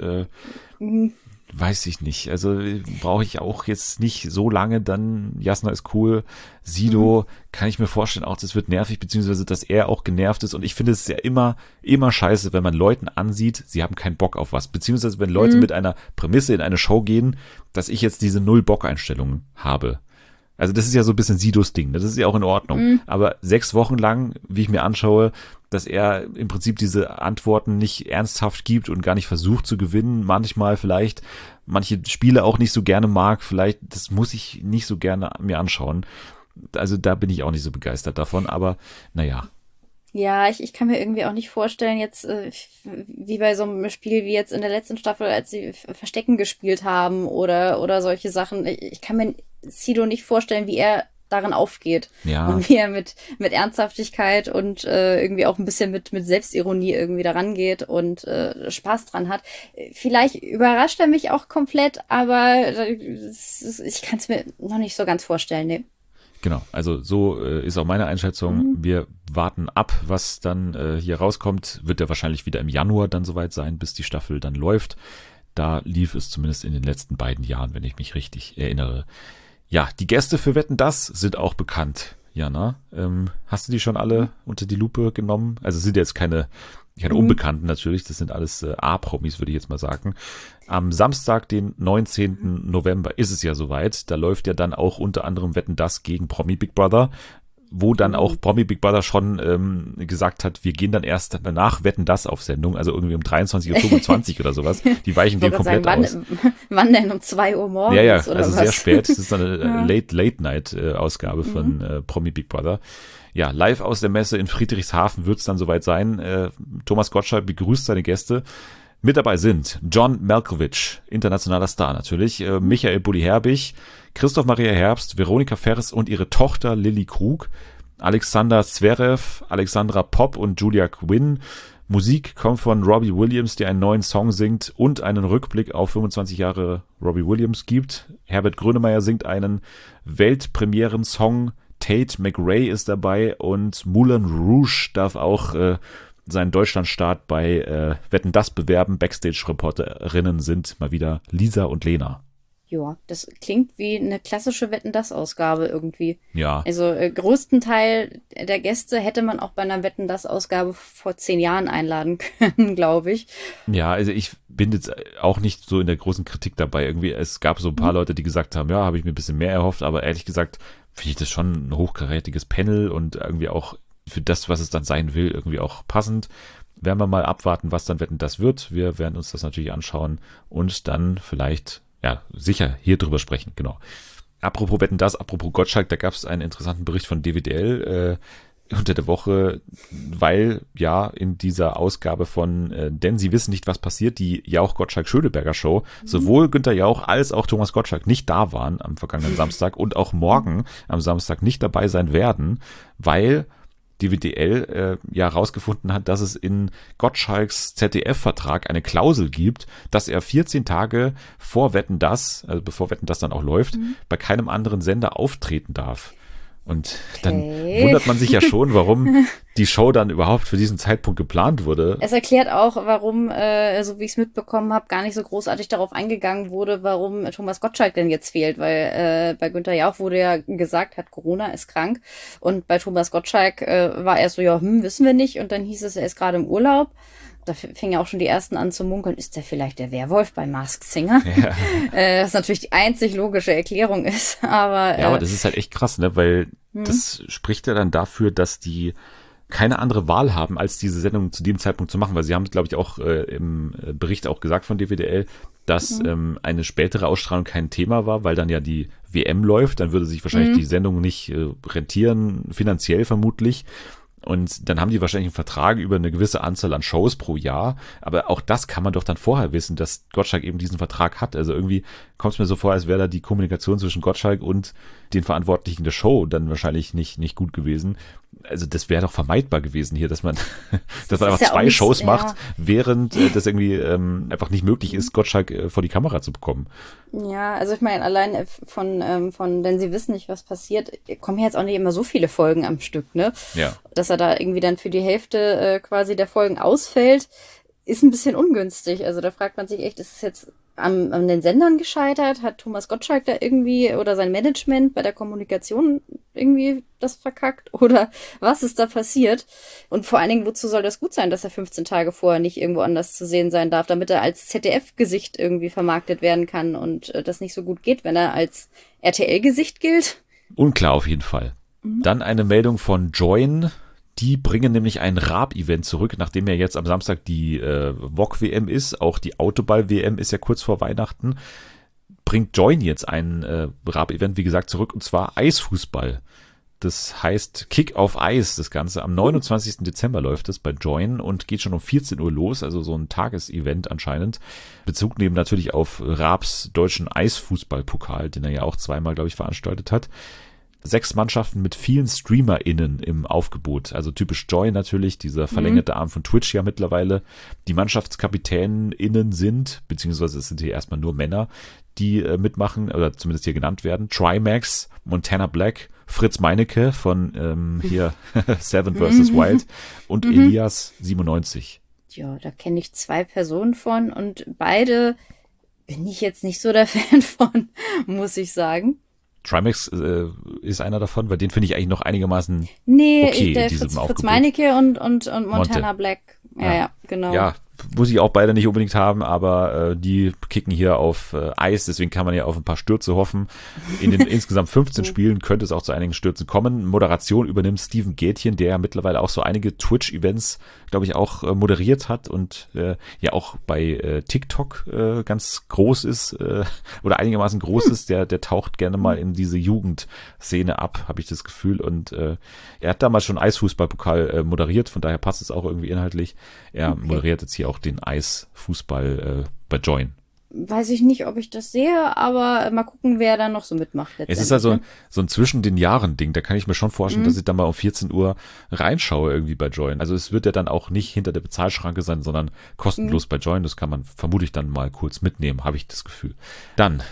weiß ich nicht. Also brauche ich auch jetzt nicht so lange, dann Jasna ist cool. Sido kann ich mir vorstellen, auch das wird nervig, beziehungsweise dass er auch genervt ist. Und ich finde es ja immer scheiße, wenn man Leuten ansieht, sie haben keinen Bock auf was. Beziehungsweise wenn Leute mit einer Prämisse in eine Show gehen, dass ich jetzt diese Null-Bock-Einstellung habe. Also das ist ja so ein bisschen Sidos Ding, das ist ja auch in Ordnung. Aber 6 Wochen lang, wie ich mir anschaue, dass er im Prinzip diese Antworten nicht ernsthaft gibt und gar nicht versucht zu gewinnen, manchmal vielleicht manche Spiele auch nicht so gerne mag, vielleicht, das muss ich nicht so gerne mir anschauen. Also da bin ich auch nicht so begeistert davon, aber naja. Ja, ich kann mir irgendwie auch nicht vorstellen, jetzt wie bei so einem Spiel wie jetzt in der letzten Staffel, als sie Verstecken gespielt haben oder solche Sachen. Ich kann mir Sido nicht vorstellen, wie er darin aufgeht. Ja. Und wie er mit Ernsthaftigkeit und irgendwie auch ein bisschen mit Selbstironie irgendwie daran geht und Spaß dran hat. Vielleicht überrascht er mich auch komplett, aber ich kann es mir noch nicht so ganz vorstellen, ne. Genau, also so ist auch meine Einschätzung. Wir warten ab, was dann hier rauskommt. Wird ja wahrscheinlich wieder im Januar dann soweit sein, bis die Staffel dann läuft. Da lief es zumindest in den letzten beiden Jahren, wenn ich mich richtig erinnere. Ja, die Gäste für Wetten, das sind auch bekannt. Jana, hast du die schon alle unter die Lupe genommen? Also sind jetzt keine Unbekannten natürlich, das sind alles A-Promis, würde ich jetzt mal sagen. Am Samstag, den 19. November, ist es ja soweit. Da läuft ja dann auch unter anderem Wetten, das gegen Promi Big Brother, wo dann auch Promi Big Brother schon gesagt hat, wir gehen dann erst danach Wetten, das auf Sendung, also irgendwie um 23.25 Uhr oder sowas. Die weichen den komplett aus. Wann denn? Um 2 Uhr morgens? Ja, oder also was? sehr spät. Das ist eine Late-Night-Ausgabe von Promi Big Brother. Ja, live aus der Messe in Friedrichshafen wird es dann soweit sein. Thomas Gottschalk begrüßt seine Gäste. Mit dabei sind John Malkovich, internationaler Star natürlich, Michael Bulli-Herbig, Christoph Maria Herbst, Veronika Ferres und ihre Tochter Lilly Krug, Alexander Zverev, Alexandra Popp und Julia Quinn. Musik kommt von Robbie Williams, der einen neuen Song singt und einen Rückblick auf 25 Jahre Robbie Williams gibt. Herbert Grönemeyer singt einen Weltpremieren-Song. Tate McRae ist dabei und Moulin Rouge darf auch seinen Deutschlandstart bei Wetten, das bewerben. Backstage-Reporterinnen sind mal wieder Lisa und Lena. Ja, das klingt wie eine klassische Wetten-dass-Ausgabe irgendwie. Ja, Also größten Teil der Gäste hätte man auch bei einer Wetten-dass-Ausgabe vor 10 Jahren einladen können, glaube ich. ja, also ich bin jetzt auch nicht so in der großen Kritik dabei. Irgendwie, es gab so ein paar Leute, die gesagt haben, ja, habe ich mir ein bisschen mehr erhofft, aber ehrlich gesagt finde ich das schon ein hochkarätiges Panel und irgendwie auch für das, was es dann sein will, irgendwie auch passend. Werden wir mal abwarten, was dann Wetten das wird. Wir werden uns das natürlich anschauen und dann vielleicht, ja, sicher hier drüber sprechen, genau. Apropos Wetten das, apropos Gottschalk, da gab es einen interessanten Bericht von DWDL unter der Woche, weil ja in dieser Ausgabe von Denn Sie wissen nicht, was passiert, die Jauch-Gottschalk-Schöneberger Show, sowohl Günther Jauch als auch Thomas Gottschalk nicht da waren am vergangenen Samstag und auch morgen am Samstag nicht dabei sein werden, weil die WDL ja rausgefunden hat, dass es in Gottschalks ZDF-Vertrag eine Klausel gibt, dass er 14 Tage vor Wetten das, also bevor Wetten das dann auch läuft, bei keinem anderen Sender auftreten darf. Und dann wundert man sich ja schon, warum die Show dann überhaupt für diesen Zeitpunkt geplant wurde. Es erklärt auch, warum, so wie ich es mitbekommen habe, gar nicht so großartig darauf eingegangen wurde, warum Thomas Gottschalk denn jetzt fehlt, weil bei Günther Jauch wurde ja gesagt, hat Corona, ist krank, und bei Thomas Gottschalk war er so, ja, wissen wir nicht, und dann hieß es, er ist gerade im Urlaub. Da fing ja auch schon die ersten an zu munkeln, ist der vielleicht der Werwolf bei Masked Singer? Ja. Was natürlich die einzig logische Erklärung ist. Aber, ja, aber das ist halt echt krass, ne? Weil das spricht ja dann dafür, dass die keine andere Wahl haben, als diese Sendung zu dem Zeitpunkt zu machen. Weil sie haben es, glaube ich, auch im Bericht auch gesagt von DWDL, dass eine spätere Ausstrahlung kein Thema war, weil dann ja die WM läuft. Dann würde sich wahrscheinlich die Sendung nicht rentieren, finanziell vermutlich. Und dann haben die wahrscheinlich einen Vertrag über eine gewisse Anzahl an Shows pro Jahr. Aber auch das kann man doch dann vorher wissen, dass Gottschalk eben diesen Vertrag hat. Also irgendwie kommt es mir so vor, als wäre da die Kommunikation zwischen Gottschalk und den Verantwortlichen der Show dann wahrscheinlich nicht gut gewesen. Also das wäre doch vermeidbar gewesen hier, dass man einfach ja zwei nicht, Shows macht, während das irgendwie einfach nicht möglich ist, Gottschalk vor die Kamera zu bekommen. Ja, also ich meine, allein von Denn Sie wissen nicht, was passiert, kommen jetzt auch nicht immer so viele Folgen am Stück, ne? Ja. Dass er da irgendwie dann für die Hälfte quasi der Folgen ausfällt, ist ein bisschen ungünstig. Also da fragt man sich echt, ist es jetzt an den Sendern gescheitert? Hat Thomas Gottschalk da irgendwie oder sein Management bei der Kommunikation irgendwie das verkackt? Oder was ist da passiert? Und vor allen Dingen, wozu soll das gut sein, dass er 15 Tage vorher nicht irgendwo anders zu sehen sein darf, damit er als ZDF-Gesicht irgendwie vermarktet werden kann und das nicht so gut geht, wenn er als RTL-Gesicht gilt? Unklar auf jeden Fall. Dann eine Meldung von Join. Die bringen nämlich ein Raab-Event zurück, nachdem ja jetzt am Samstag die VOG-WM ist. Auch die Autoball-WM ist ja kurz vor Weihnachten. Bringt Join jetzt ein Raab-Event, wie gesagt, zurück, und zwar Eisfußball. Das heißt Kick auf Eis, das Ganze. Am 29. Dezember läuft es bei Join und geht schon um 14 Uhr los, also so ein Tagesevent anscheinend. Bezug nehmen natürlich auf Raabs deutschen Eisfußballpokal, den er ja auch zweimal, glaube ich, veranstaltet hat. 6 Mannschaften mit vielen StreamerInnen im Aufgebot. Also typisch Join natürlich, dieser verlängerte Arm von Twitch ja mittlerweile. Die MannschaftskapitänInnen sind, beziehungsweise es sind hier erstmal nur Männer, die mitmachen oder zumindest hier genannt werden. Trimax, Montana Black, Fritz Meinecke von hier Seven vs. Wild und Elias 97. Ja, da kenne ich 2 Personen von und beide bin ich jetzt nicht so der Fan von, muss ich sagen. Trimax ist einer davon, weil den finde ich eigentlich noch einigermaßen okay der in diesem Fritz Aufgebot. Meinecke und Montana Black. Ja, genau. Ja, muss ich auch beide nicht unbedingt haben, aber die kicken hier auf Eis, deswegen kann man ja auf ein paar Stürze hoffen. In den insgesamt 15 Spielen könnte es auch zu einigen Stürzen kommen. Moderation übernimmt Steven Gätchen, der ja mittlerweile auch so einige Twitch-Events, glaube ich, auch moderiert hat und ja auch bei TikTok ganz groß ist oder einigermaßen groß ist. Der taucht gerne mal in diese Jugendszene ab, habe ich das Gefühl. Und er hat damals schon Eisfußballpokal moderiert, von daher passt es auch irgendwie inhaltlich. Er moderiert jetzt hier auch den Eisfußball bei Join. Weiß ich nicht, ob ich das sehe, aber mal gucken, wer da noch so mitmacht. Es ist also so ein zwischen den Jahren Ding. Da kann ich mir schon vorstellen, dass ich dann mal um 14 Uhr reinschaue irgendwie bei Join. Also es wird ja dann auch nicht hinter der Bezahlschranke sein, sondern kostenlos bei Join. Das kann man vermutlich dann mal kurz mitnehmen, habe ich das Gefühl. Dann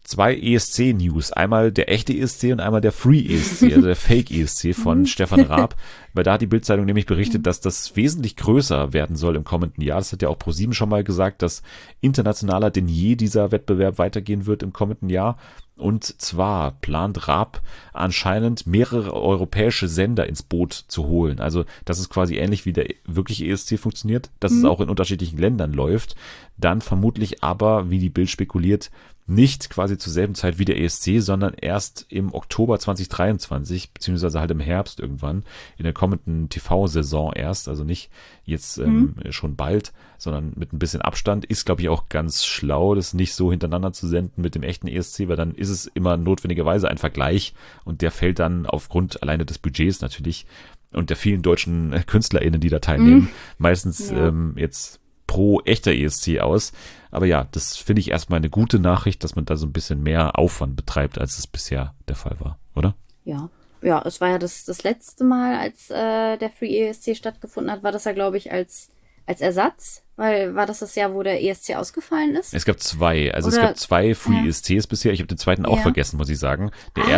2 ESC-News. Einmal der echte ESC und einmal der Free ESC, also der Fake ESC von Stefan Raab. Weil da hat die Bild-Zeitung nämlich berichtet, dass das wesentlich größer werden soll im kommenden Jahr. Das hat ja auch ProSieben schon mal gesagt, dass internationaler denn je dieser Wettbewerb weitergehen wird im kommenden Jahr. Und zwar plant Raab anscheinend mehrere europäische Sender ins Boot zu holen. Also das ist quasi ähnlich wie der wirkliche ESC funktioniert, dass es auch in unterschiedlichen Ländern läuft. Dann vermutlich aber, wie die Bild spekuliert, nicht quasi zur selben Zeit wie der ESC, sondern erst im Oktober 2023, beziehungsweise halt im Herbst irgendwann, in der kommenden TV-Saison erst, also nicht jetzt schon bald, sondern mit ein bisschen Abstand. Ist, glaube ich, auch ganz schlau, das nicht so hintereinander zu senden mit dem echten ESC, weil dann ist es immer notwendigerweise ein Vergleich und der fällt dann aufgrund alleine des Budgets natürlich und der vielen deutschen KünstlerInnen, die da teilnehmen, meistens jetzt pro echter ESC aus. Aber ja, das finde ich erstmal eine gute Nachricht, dass man da so ein bisschen mehr Aufwand betreibt, als es bisher der Fall war, oder? Ja. Ja, es war ja das letzte Mal, als der Free ESC stattgefunden hat, war das ja, glaube ich, als Ersatz, weil war das Jahr, wo der ESC ausgefallen ist? Es gab zwei, also Oder, es gab zwei Free ESCs bisher. Ich habe den zweiten auch vergessen, muss ich sagen. Der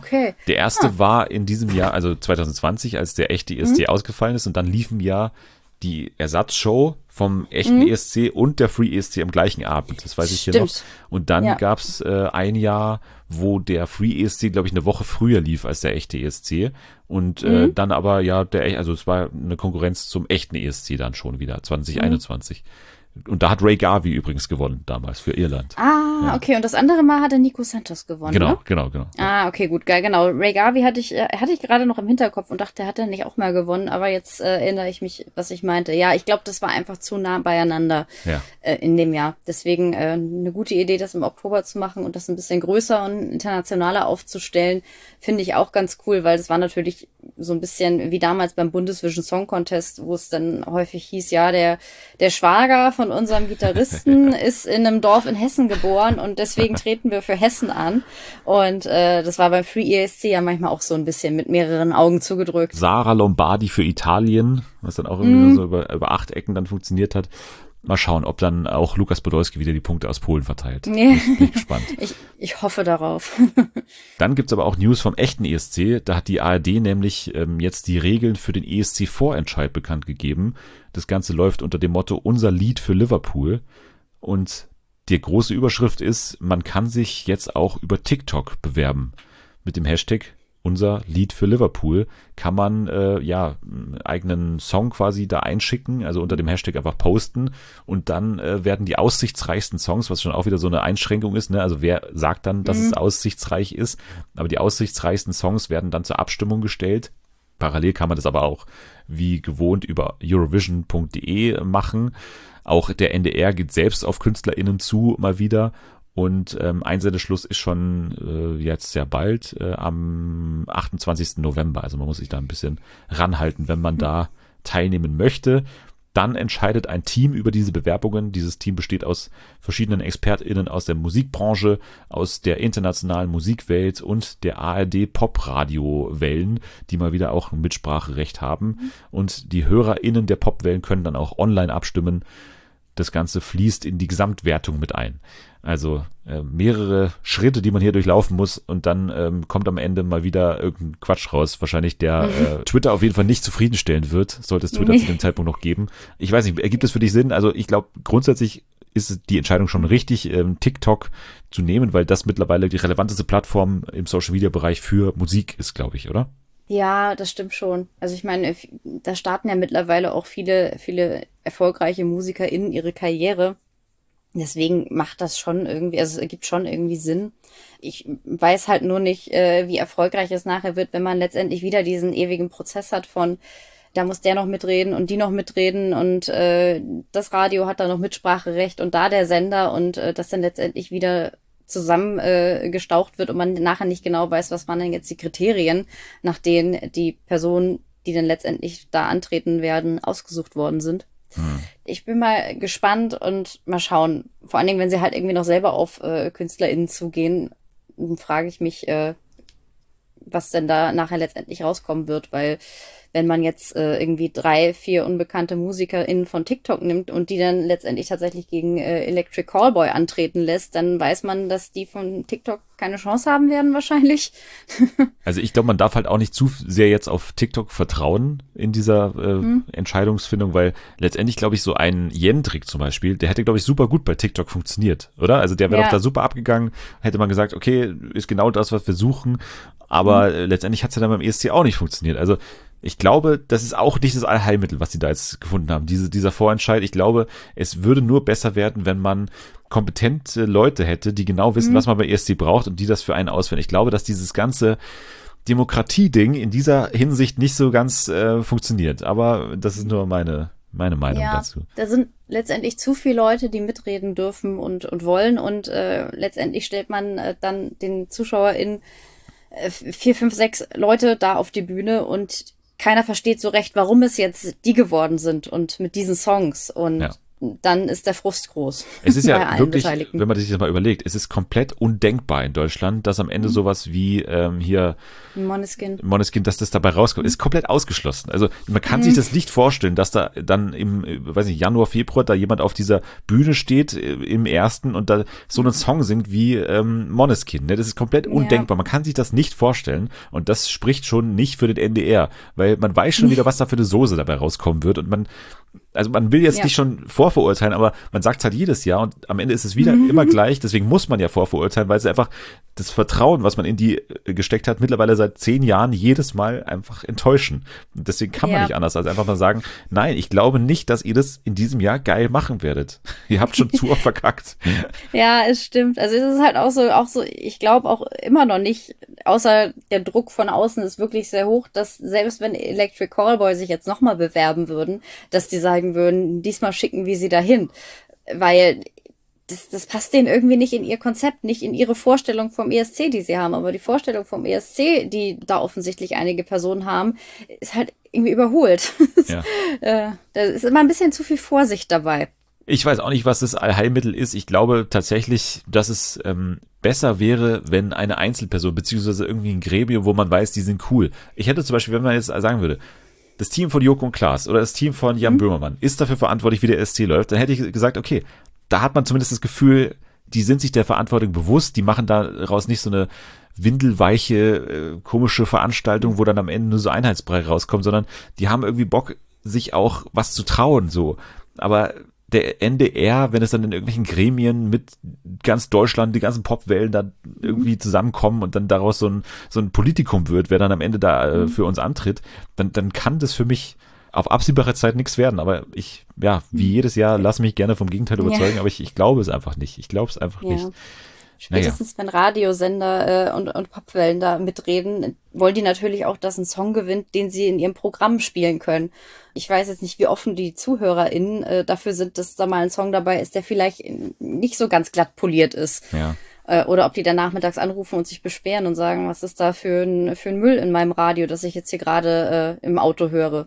erste war in diesem Jahr, also 2020, als der echte ESC ausgefallen ist und dann liefen ja die Ersatzshow vom echten ESC und der Free ESC am gleichen Abend. Das weiß ich hier noch. Und dann gab's ein Jahr, wo der Free ESC, glaube ich, eine Woche früher lief als der echte ESC. Und dann aber also es war eine Konkurrenz zum echten ESC dann schon wieder, 2021. Und da hat Ray Garvey übrigens gewonnen damals für Irland. Okay. Und das andere Mal hat der Nico Santos gewonnen, ne? Genau. Okay, gut, geil, genau. Ray Garvey hatte ich gerade noch im Hinterkopf und dachte, der hat ja nicht auch mal gewonnen. Aber jetzt erinnere ich mich, was ich meinte. Ja, ich glaube, das war einfach zu nah beieinander in dem Jahr. Deswegen eine gute Idee, das im Oktober zu machen und das ein bisschen größer und internationaler aufzustellen, finde ich auch ganz cool, weil das war natürlich so ein bisschen wie damals beim Bundesvision Song Contest, wo es dann häufig hieß, ja, der Schwager von unserem Gitarristen ist in einem Dorf in Hessen geboren und deswegen treten wir für Hessen an. Und das war beim Free ESC ja manchmal auch so ein bisschen mit mehreren Augen zugedrückt. Sarah Lombardi für Italien, was dann auch irgendwie so über 8 Ecken dann funktioniert hat. Mal schauen, ob dann auch Lukas Podolski wieder die Punkte aus Polen verteilt. Bin ich gespannt. Ich hoffe darauf. Dann gibt's aber auch News vom echten ESC. Da hat die ARD nämlich jetzt die Regeln für den ESC-Vorentscheid bekannt gegeben. Das Ganze läuft unter dem Motto Unser Lied für Liverpool. Und die große Überschrift ist, man kann sich jetzt auch über TikTok bewerben. Mit dem Hashtag Unser Lied für Liverpool kann man einen eigenen Song quasi da einschicken, also unter dem Hashtag einfach posten und dann werden die aussichtsreichsten Songs, was schon auch wieder so eine Einschränkung ist, ne? Also wer sagt dann, dass es aussichtsreich ist, aber die aussichtsreichsten Songs werden dann zur Abstimmung gestellt. Parallel kann man das aber auch wie gewohnt über Eurovision.de machen. Auch der NDR geht selbst auf KünstlerInnen zu, mal wieder. Und Einsendeschluss ist schon jetzt sehr bald, am 28. November. Also man muss sich da ein bisschen ranhalten, wenn man da teilnehmen möchte. Dann entscheidet ein Team über diese Bewerbungen. Dieses Team besteht aus verschiedenen ExpertInnen aus der Musikbranche, aus der internationalen Musikwelt und der ARD-Pop-Radio-Wellen, die mal wieder auch ein Mitspracherecht haben. Und die HörerInnen der Popwellen können dann auch online abstimmen. Das Ganze fließt in die Gesamtwertung mit ein. Also mehrere Schritte, die man hier durchlaufen muss und dann kommt am Ende mal wieder irgendein Quatsch raus. Wahrscheinlich der Twitter auf jeden Fall nicht zufriedenstellen wird, sollte es Twitter zu dem Zeitpunkt noch geben. Ich weiß nicht, ergibt es für dich Sinn? Also ich glaube, grundsätzlich ist die Entscheidung schon richtig, TikTok zu nehmen, weil das mittlerweile die relevanteste Plattform im Social-Media-Bereich für Musik ist, glaube ich, oder? Ja, das stimmt schon. Also ich meine, da starten ja mittlerweile auch viele erfolgreiche MusikerInnen ihre Karriere. Deswegen macht das schon irgendwie, also es ergibt schon irgendwie Sinn. Ich weiß halt nur nicht, wie erfolgreich es nachher wird, wenn man letztendlich wieder diesen ewigen Prozess hat von, da muss der noch mitreden und die noch mitreden und das Radio hat da noch Mitspracherecht und da der Sender und das dann letztendlich wieder zusammen gestaucht wird und man nachher nicht genau weiß, was waren denn jetzt die Kriterien, nach denen die Personen, die dann letztendlich da antreten werden, ausgesucht worden sind. Ich bin mal gespannt und mal schauen. Vor allen Dingen, wenn sie halt irgendwie noch selber auf KünstlerInnen zugehen, frage ich mich, was denn da nachher letztendlich rauskommen wird, weil wenn man jetzt irgendwie 3, 4 unbekannte MusikerInnen von TikTok nimmt und die dann letztendlich tatsächlich gegen Electric Callboy antreten lässt, dann weiß man, dass die von TikTok keine Chance haben werden wahrscheinlich. Also ich glaube, man darf halt auch nicht zu sehr jetzt auf TikTok vertrauen in dieser Entscheidungsfindung, weil letztendlich, glaube ich, so ein Yen-Trick zum Beispiel, der hätte, glaube ich, super gut bei TikTok funktioniert, oder? Also der wäre doch da super abgegangen, hätte man gesagt, okay, ist genau das, was wir suchen, aber letztendlich hat es ja dann beim ESC auch nicht funktioniert. Also ich glaube, das ist auch nicht das Allheilmittel, was sie da jetzt gefunden haben, dieser Vorentscheid. Ich glaube, es würde nur besser werden, wenn man kompetente Leute hätte, die genau wissen, was man bei ESC braucht und die das für einen auswählen. Ich glaube, dass dieses ganze Demokratie-Ding in dieser Hinsicht nicht so ganz funktioniert. Aber das ist nur meine Meinung dazu. Da sind letztendlich zu viele Leute, die mitreden dürfen und wollen und letztendlich stellt man dann den ZuschauerInnen 4, 5, 6 Leute da auf die Bühne und keiner versteht so recht, warum es jetzt die geworden sind und mit diesen Songs und dann ist der Frust groß. Es ist ja wirklich, wenn man sich das mal überlegt, es ist komplett undenkbar in Deutschland, dass am Ende sowas wie hier Måneskin, dass das dabei rauskommt, ist komplett ausgeschlossen. Also man kann sich das nicht vorstellen, dass da dann im, weiß nicht, Januar, Februar da jemand auf dieser Bühne steht im ersten und da so einen Song singt wie Måneskin. Ne? Das ist komplett undenkbar. Man kann sich das nicht vorstellen und das spricht schon nicht für den NDR, weil man weiß schon wieder, was da für eine Soße dabei rauskommen wird und man will jetzt nicht schon vorverurteilen, aber man sagt es halt jedes Jahr und am Ende ist es wieder immer gleich, deswegen muss man ja vorverurteilen, weil es einfach das Vertrauen, was man in die gesteckt hat, mittlerweile seit 10 Jahren jedes Mal einfach enttäuschen. Und deswegen kann man nicht anders als einfach mal sagen, nein, ich glaube nicht, dass ihr das in diesem Jahr geil machen werdet. Ihr habt schon zu oft verkackt. Ja, es stimmt. Also es ist halt auch so, ich glaube auch immer noch nicht, außer der Druck von außen ist wirklich sehr hoch, dass selbst wenn Electric Callboy sich jetzt nochmal bewerben würden, dass die sagen würden, diesmal schicken wir sie dahin. Weil das passt denen irgendwie nicht in ihr Konzept, nicht in ihre Vorstellung vom ESC, die sie haben. Aber die Vorstellung vom ESC, die da offensichtlich einige Personen haben, ist halt irgendwie überholt. Da ist immer ein bisschen zu viel Vorsicht dabei. Ich weiß auch nicht, was das Allheilmittel ist. Ich glaube tatsächlich, dass es besser wäre, wenn eine Einzelperson, beziehungsweise irgendwie ein Gremium, wo man weiß, die sind cool. Ich hätte zum Beispiel, wenn man jetzt sagen würde, das Team von Joko und Klaas oder das Team von Jan Böhmermann ist dafür verantwortlich, wie der ESC läuft, dann hätte ich gesagt, okay, da hat man zumindest das Gefühl, die sind sich der Verantwortung bewusst, die machen daraus nicht so eine windelweiche, komische Veranstaltung, wo dann am Ende nur so Einheitsbrei rauskommt, sondern die haben irgendwie Bock, sich auch was zu trauen, so. Aber der NDR, wenn es dann in irgendwelchen Gremien mit ganz Deutschland, die ganzen Popwellen da irgendwie zusammenkommen und dann daraus so ein Politikum wird, wer dann am Ende da für uns antritt, dann kann das für mich auf absehbare Zeit nichts werden. Aber wie jedes Jahr, lass mich gerne vom Gegenteil überzeugen, aber ich glaube es einfach nicht. Ich glaube es einfach nicht. Spätestens wenn Radiosender und Popwellen da mitreden, wollen die natürlich auch, dass ein Song gewinnt, den sie in ihrem Programm spielen können. Ich weiß jetzt nicht, wie offen die ZuhörerInnen dafür sind, dass da mal ein Song dabei ist, der vielleicht nicht so ganz glatt poliert ist. Ja. Oder ob die dann nachmittags anrufen und sich beschweren und sagen, was ist da für ein Müll in meinem Radio, das ich jetzt hier gerade im Auto höre.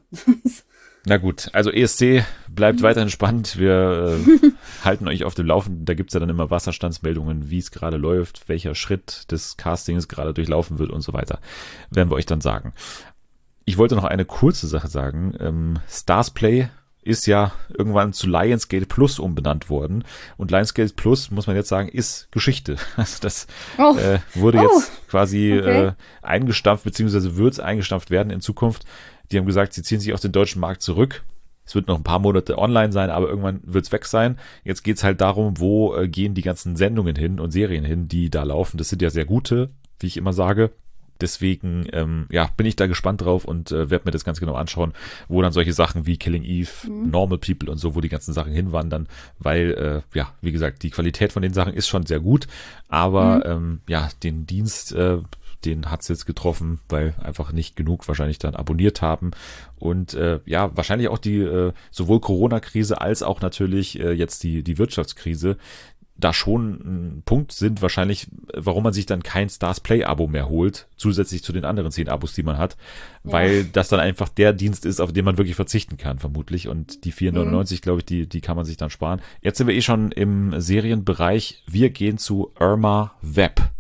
Na gut, also ESC bleibt weiterhin spannend. Wir halten euch auf dem Laufenden. Da gibt's ja dann immer Wasserstandsmeldungen, wie es gerade läuft, welcher Schritt des Castings gerade durchlaufen wird und so weiter. Werden wir euch dann sagen. Ich wollte noch eine kurze Sache sagen. Starsplay ist ja irgendwann zu Lionsgate Plus umbenannt worden. Und Lionsgate Plus, muss man jetzt sagen, ist Geschichte. Also das wurde jetzt quasi eingestampft, beziehungsweise wird es eingestampft werden in Zukunft. Die haben gesagt, sie ziehen sich aus dem deutschen Markt zurück. Es wird noch ein paar Monate online sein, aber irgendwann wird es weg sein. Jetzt geht es halt darum, wo gehen die ganzen Sendungen hin und Serien hin, die da laufen. Das sind ja sehr gute, wie ich immer sage. Deswegen bin ich da gespannt drauf und werde mir das ganz genau anschauen, wo dann solche Sachen wie Killing Eve, Normal People und so, wo die ganzen Sachen hinwandern, weil, wie gesagt, die Qualität von den Sachen ist schon sehr gut, aber den Dienst, den hat's jetzt getroffen, weil einfach nicht genug wahrscheinlich dann abonniert haben und wahrscheinlich auch die sowohl Corona-Krise als auch natürlich jetzt die Wirtschaftskrise da schon ein Punkt sind wahrscheinlich, warum man sich dann kein Stars Play-Abo mehr holt, zusätzlich zu den anderen 10 Abos, die man hat, weil das dann einfach der Dienst ist, auf den man wirklich verzichten kann, vermutlich. Und die 4,99, glaube ich, die kann man sich dann sparen. Jetzt sind wir schon im Serienbereich. Wir gehen zu Irma Web.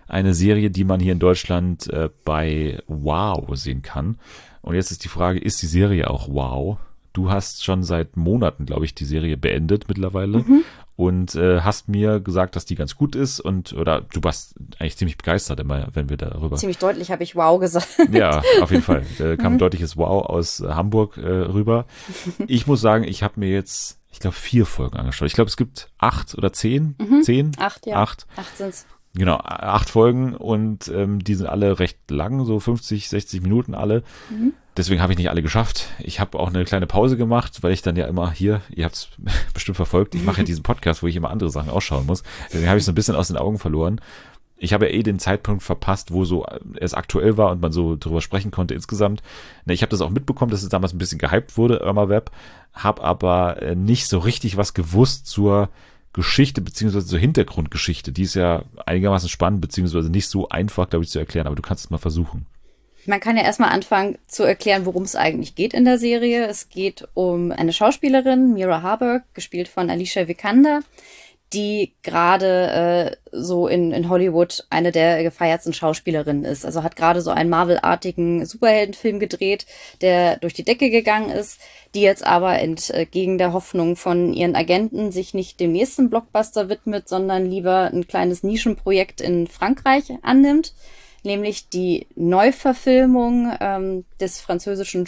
eine Serie, die man hier in Deutschland bei Wow sehen kann. Und jetzt ist die Frage, ist die Serie auch Wow? Du hast schon seit Monaten, glaube ich, die Serie beendet mittlerweile und hast mir gesagt, dass die ganz gut ist oder du warst eigentlich ziemlich begeistert immer, wenn wir darüber... Ziemlich deutlich habe ich wow gesagt. Ja, auf jeden Fall. Da kam ein deutliches Wow aus Hamburg rüber. Ich muss sagen, ich habe mir jetzt, ich glaube, 4 Folgen angeschaut. Ich glaube, es gibt 8 oder 10. 10? 8, ja. 8. 8 sind's. Genau, 8 Folgen und die sind alle recht lang, so 50, 60 Minuten alle. Deswegen habe ich nicht alle geschafft. Ich habe auch eine kleine Pause gemacht, weil ich dann ja immer hier, ihr habt es bestimmt verfolgt, ich mache ja diesen Podcast, wo ich immer andere Sachen ausschauen muss. Deswegen habe ich so ein bisschen aus den Augen verloren. Ich habe ja den Zeitpunkt verpasst, wo so es aktuell war und man so drüber sprechen konnte insgesamt. Ich habe das auch mitbekommen, dass es damals ein bisschen gehypt wurde, Irma Web, habe aber nicht so richtig was gewusst zur Geschichte beziehungsweise zur Hintergrundgeschichte. Die ist ja einigermaßen spannend beziehungsweise nicht so einfach, glaube ich, zu erklären, aber du kannst es mal versuchen. Man kann ja erstmal anfangen zu erklären, worum es eigentlich geht in der Serie. Es geht um eine Schauspielerin, Mira Harburg, gespielt von Alicia Vikander, die gerade so in Hollywood eine der gefeiertsten Schauspielerinnen ist. Also hat gerade so einen Marvel-artigen Superheldenfilm gedreht, der durch die Decke gegangen ist, die jetzt aber entgegen der Hoffnung von ihren Agenten sich nicht dem nächsten Blockbuster widmet, sondern lieber ein kleines Nischenprojekt in Frankreich annimmt, nämlich die Neuverfilmung des französischen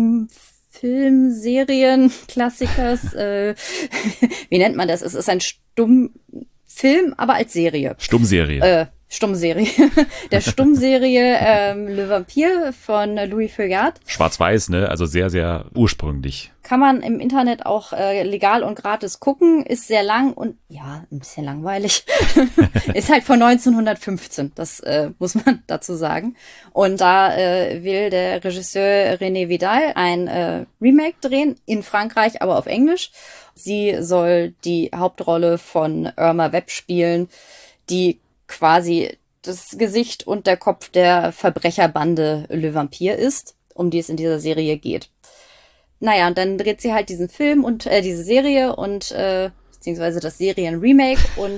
Stummfilmserien-Klassikers. Wie nennt man das? Es ist ein Stummfilm, aber als Serie. Stummserie. Stummserie. Der Stummserie Le Vampire von Louis Feuillade. Schwarz-Weiß, ne? Also sehr, sehr ursprünglich. Kann man im Internet auch legal und gratis gucken. Ist sehr lang und ja, ein bisschen langweilig. Ist halt von 1915, das muss man dazu sagen. Und da will der Regisseur René Vidal ein Remake drehen, in Frankreich, aber auf Englisch. Sie soll die Hauptrolle von Irma Web spielen, die quasi das Gesicht und der Kopf der Verbrecherbande Le Vampire ist, um die es in dieser Serie geht. Naja, und dann dreht sie halt diesen Film und diese Serie und beziehungsweise das Serien-Remake und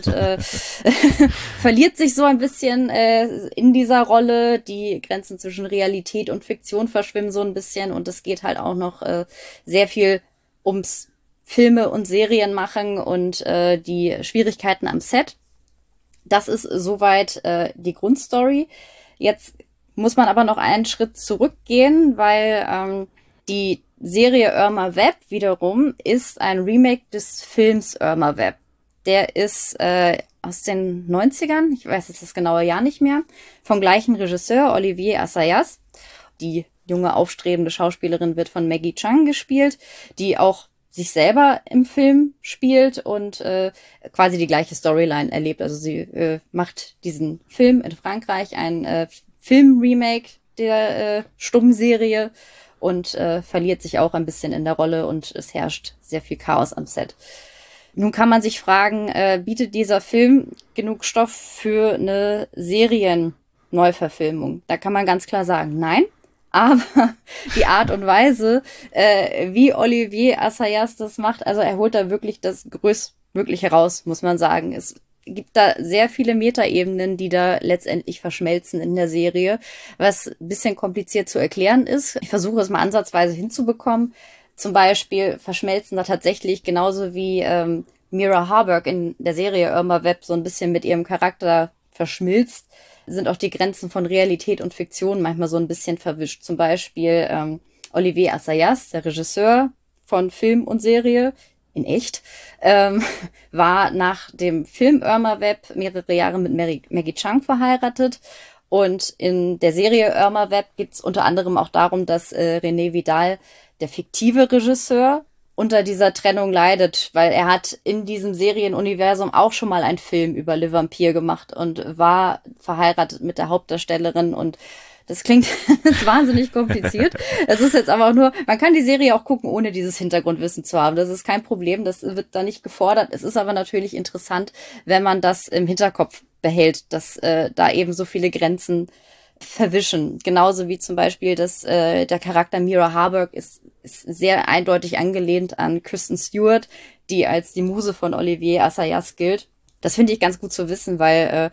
verliert sich so ein bisschen in dieser Rolle. Die Grenzen zwischen Realität und Fiktion verschwimmen so ein bisschen und es geht halt auch noch sehr viel ums Filme und Serien machen und die Schwierigkeiten am Set. Das ist soweit die Grundstory. Jetzt muss man aber noch einen Schritt zurückgehen, weil die Serie Irma Web wiederum ist ein Remake des Films Irma Web. Der ist aus den 90ern, ich weiß jetzt das genaue Jahr nicht mehr, vom gleichen Regisseur Olivier Assayas. Die junge, aufstrebende Schauspielerin wird von Maggie Cheung gespielt, die auch sich selber im Film spielt und quasi die gleiche Storyline erlebt. Also sie macht diesen Film in Frankreich, ein Film-Remake der Stummserie und verliert sich auch ein bisschen in der Rolle und es herrscht sehr viel Chaos am Set. Nun kann man sich fragen, bietet dieser Film genug Stoff für eine Serien-Neuverfilmung? Da kann man ganz klar sagen, nein. Aber die Art und Weise, wie Olivier Assayas das macht, also er holt da wirklich das Größtmögliche raus, muss man sagen. Es gibt da sehr viele Metaebenen, die da letztendlich verschmelzen in der Serie, was ein bisschen kompliziert zu erklären ist. Ich versuche es mal ansatzweise hinzubekommen. Zum Beispiel verschmelzen da tatsächlich genauso wie Mira Harburg in der Serie Irma Web so ein bisschen mit ihrem Charakter verschmilzt, sind auch die Grenzen von Realität und Fiktion manchmal so ein bisschen verwischt. Zum Beispiel Olivier Assayas, der Regisseur von Film und Serie, in echt, war nach dem Film Irma Web mehrere Jahre mit Maggie Cheung verheiratet. Und in der Serie Irma Web geht es unter anderem auch darum, dass René Vidal, der fiktive Regisseur, unter dieser Trennung leidet, weil er hat in diesem Serienuniversum auch schon mal einen Film über Le Vampire gemacht und war verheiratet mit der Hauptdarstellerin und das klingt wahnsinnig kompliziert. Es ist jetzt aber auch nur, man kann die Serie auch gucken, ohne dieses Hintergrundwissen zu haben. Das ist kein Problem, das wird da nicht gefordert. Es ist aber natürlich interessant, wenn man das im Hinterkopf behält, dass da eben so viele Grenzen verwischen. Genauso wie zum Beispiel, dass der Charakter Mira Harburg ist sehr eindeutig angelehnt an Kristen Stewart, die als die Muse von Olivier Assayas gilt. Das finde ich ganz gut zu wissen, weil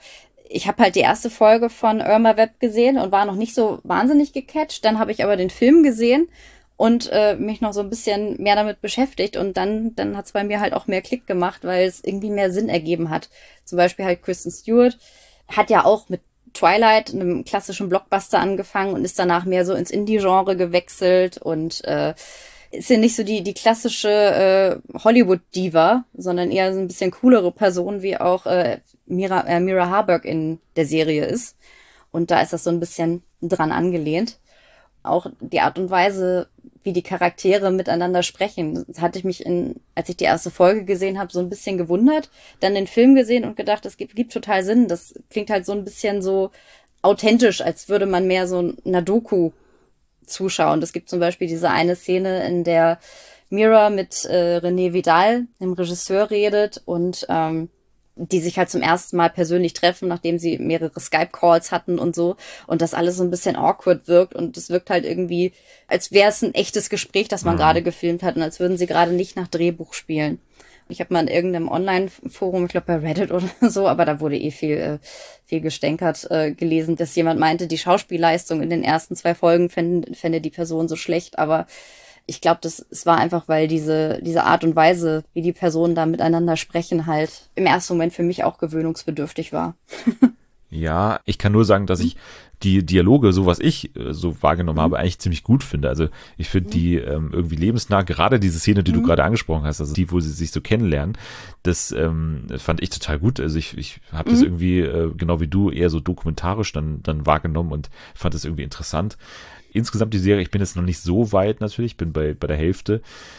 ich habe halt die erste Folge von Irma Webb gesehen und war noch nicht so wahnsinnig gecatcht. Dann habe ich aber den Film gesehen und mich noch so ein bisschen mehr damit beschäftigt. Und dann hat es bei mir halt auch mehr Klick gemacht, weil es irgendwie mehr Sinn ergeben hat. Zum Beispiel halt Kristen Stewart hat ja auch mit Twilight, einem klassischen Blockbuster, angefangen und ist danach mehr so ins Indie-Genre gewechselt und ist ja nicht so die klassische Hollywood-Diva, sondern eher so ein bisschen coolere Person, wie auch Mira Harburg in der Serie ist. Und da ist das so ein bisschen dran angelehnt. Auch die Art und Weise, wie die Charaktere miteinander sprechen, das hatte ich mich als ich die erste Folge gesehen habe, so ein bisschen gewundert. Dann den Film gesehen und gedacht, das gibt total Sinn. Das klingt halt so ein bisschen so authentisch, als würde man mehr so einer Doku zuschauen. Es gibt zum Beispiel diese eine Szene, in der Mira mit René Vidal, dem Regisseur, redet und die sich halt zum ersten Mal persönlich treffen, nachdem sie mehrere Skype-Calls hatten und so. Und das alles so ein bisschen awkward wirkt. Und es wirkt halt irgendwie, als wäre es ein echtes Gespräch, das man gerade gefilmt hat und als würden sie gerade nicht nach Drehbuch spielen. Ich habe mal in irgendeinem Online-Forum, ich glaube bei Reddit oder so, aber da wurde viel gestänkert, gelesen, dass jemand meinte, die Schauspielleistung in den ersten 2 Folgen fände die Person so schlecht, aber ich glaube, es war einfach, weil diese Art und Weise, wie die Personen da miteinander sprechen, halt im ersten Moment für mich auch gewöhnungsbedürftig war. Ja, ich kann nur sagen, dass ich die Dialoge, so was ich so wahrgenommen habe, eigentlich ziemlich gut finde. Also ich finde die irgendwie lebensnah, gerade diese Szene, die du gerade angesprochen hast, also die, wo sie sich so kennenlernen, das fand ich total gut. Also ich habe das irgendwie, genau wie du, eher so dokumentarisch dann wahrgenommen und fand das irgendwie interessant. Insgesamt die Serie, ich bin jetzt noch nicht so weit natürlich, bin bei der Hälfte.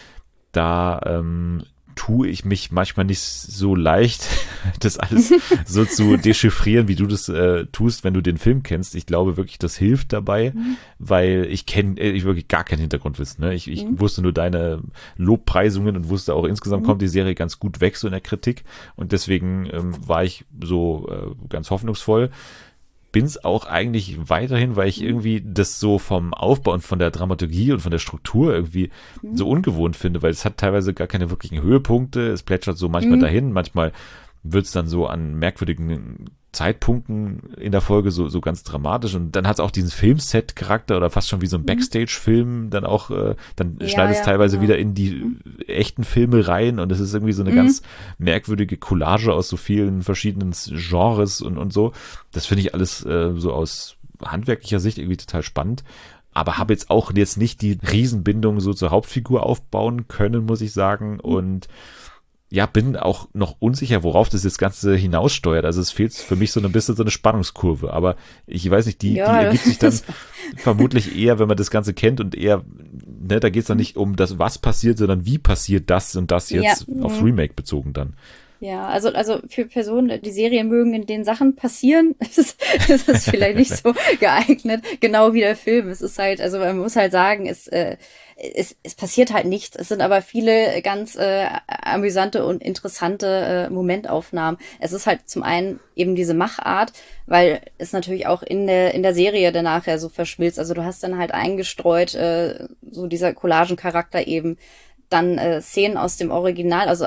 Da tue ich mich manchmal nicht so leicht, das alles so zu dechiffrieren, wie du das tust, wenn du den Film kennst. Ich glaube wirklich, das hilft dabei, weil ich wirklich gar kein Hintergrundwissen. Ne? Ich wusste nur deine Lobpreisungen und wusste auch, insgesamt kommt die Serie ganz gut weg so in der Kritik und deswegen war ich so ganz hoffnungsvoll. Bin es auch eigentlich weiterhin, weil ich irgendwie das so vom Aufbau und von der Dramaturgie und von der Struktur irgendwie so ungewohnt finde, weil es hat teilweise gar keine wirklichen Höhepunkte, es plätschert so manchmal dahin, manchmal wird es dann so an merkwürdigen Zeitpunkten in der Folge so ganz dramatisch und dann hat es auch diesen Filmset-Charakter oder fast schon wie so ein Backstage-Film dann auch, dann schneidet es teilweise wieder in die echten Filme rein und es ist irgendwie so eine ganz merkwürdige Collage aus so vielen verschiedenen Genres und so. Das finde ich alles so aus handwerklicher Sicht irgendwie total spannend. Aber habe jetzt auch nicht die Riesenbindung so zur Hauptfigur aufbauen können, muss ich sagen. Und ja, bin auch noch unsicher, worauf das Ganze hinaussteuert. Also es fehlt für mich so ein bisschen so eine Spannungskurve. Aber ich weiß nicht, die ergibt sich dann vermutlich eher, wenn man das Ganze kennt und eher, ne, da geht es dann nicht um das, was passiert, sondern wie passiert das und das jetzt aufs Remake bezogen dann. Ja, also für Personen, die Serien mögen, in denen Sachen passieren, ist es vielleicht nicht so geeignet, genau wie der Film. Es ist halt, also man muss halt sagen, es passiert halt nichts. Es sind aber viele ganz amüsante und interessante Momentaufnahmen. Es ist halt zum einen eben diese Machart, weil es natürlich auch in der Serie danach ja so verschmilzt. Also du hast dann halt eingestreut so dieser Collagencharakter eben, dann Szenen aus dem Original, also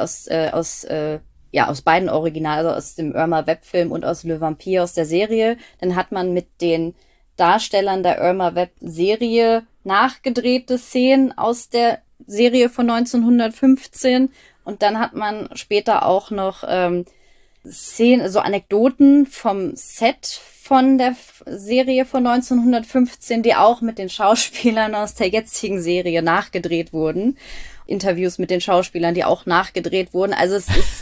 aus beiden Original, also aus dem Irma Webb-Film und aus Le Vampire aus der Serie. Dann hat man mit den Darstellern der Irma Webb-Serie nachgedrehte Szenen aus der Serie von 1915 und dann hat man später auch noch Szenen, so Anekdoten vom Set von der Serie von 1915, die auch mit den Schauspielern aus der jetzigen Serie nachgedreht wurden. Interviews mit den Schauspielern, die auch nachgedreht wurden. Also es ist,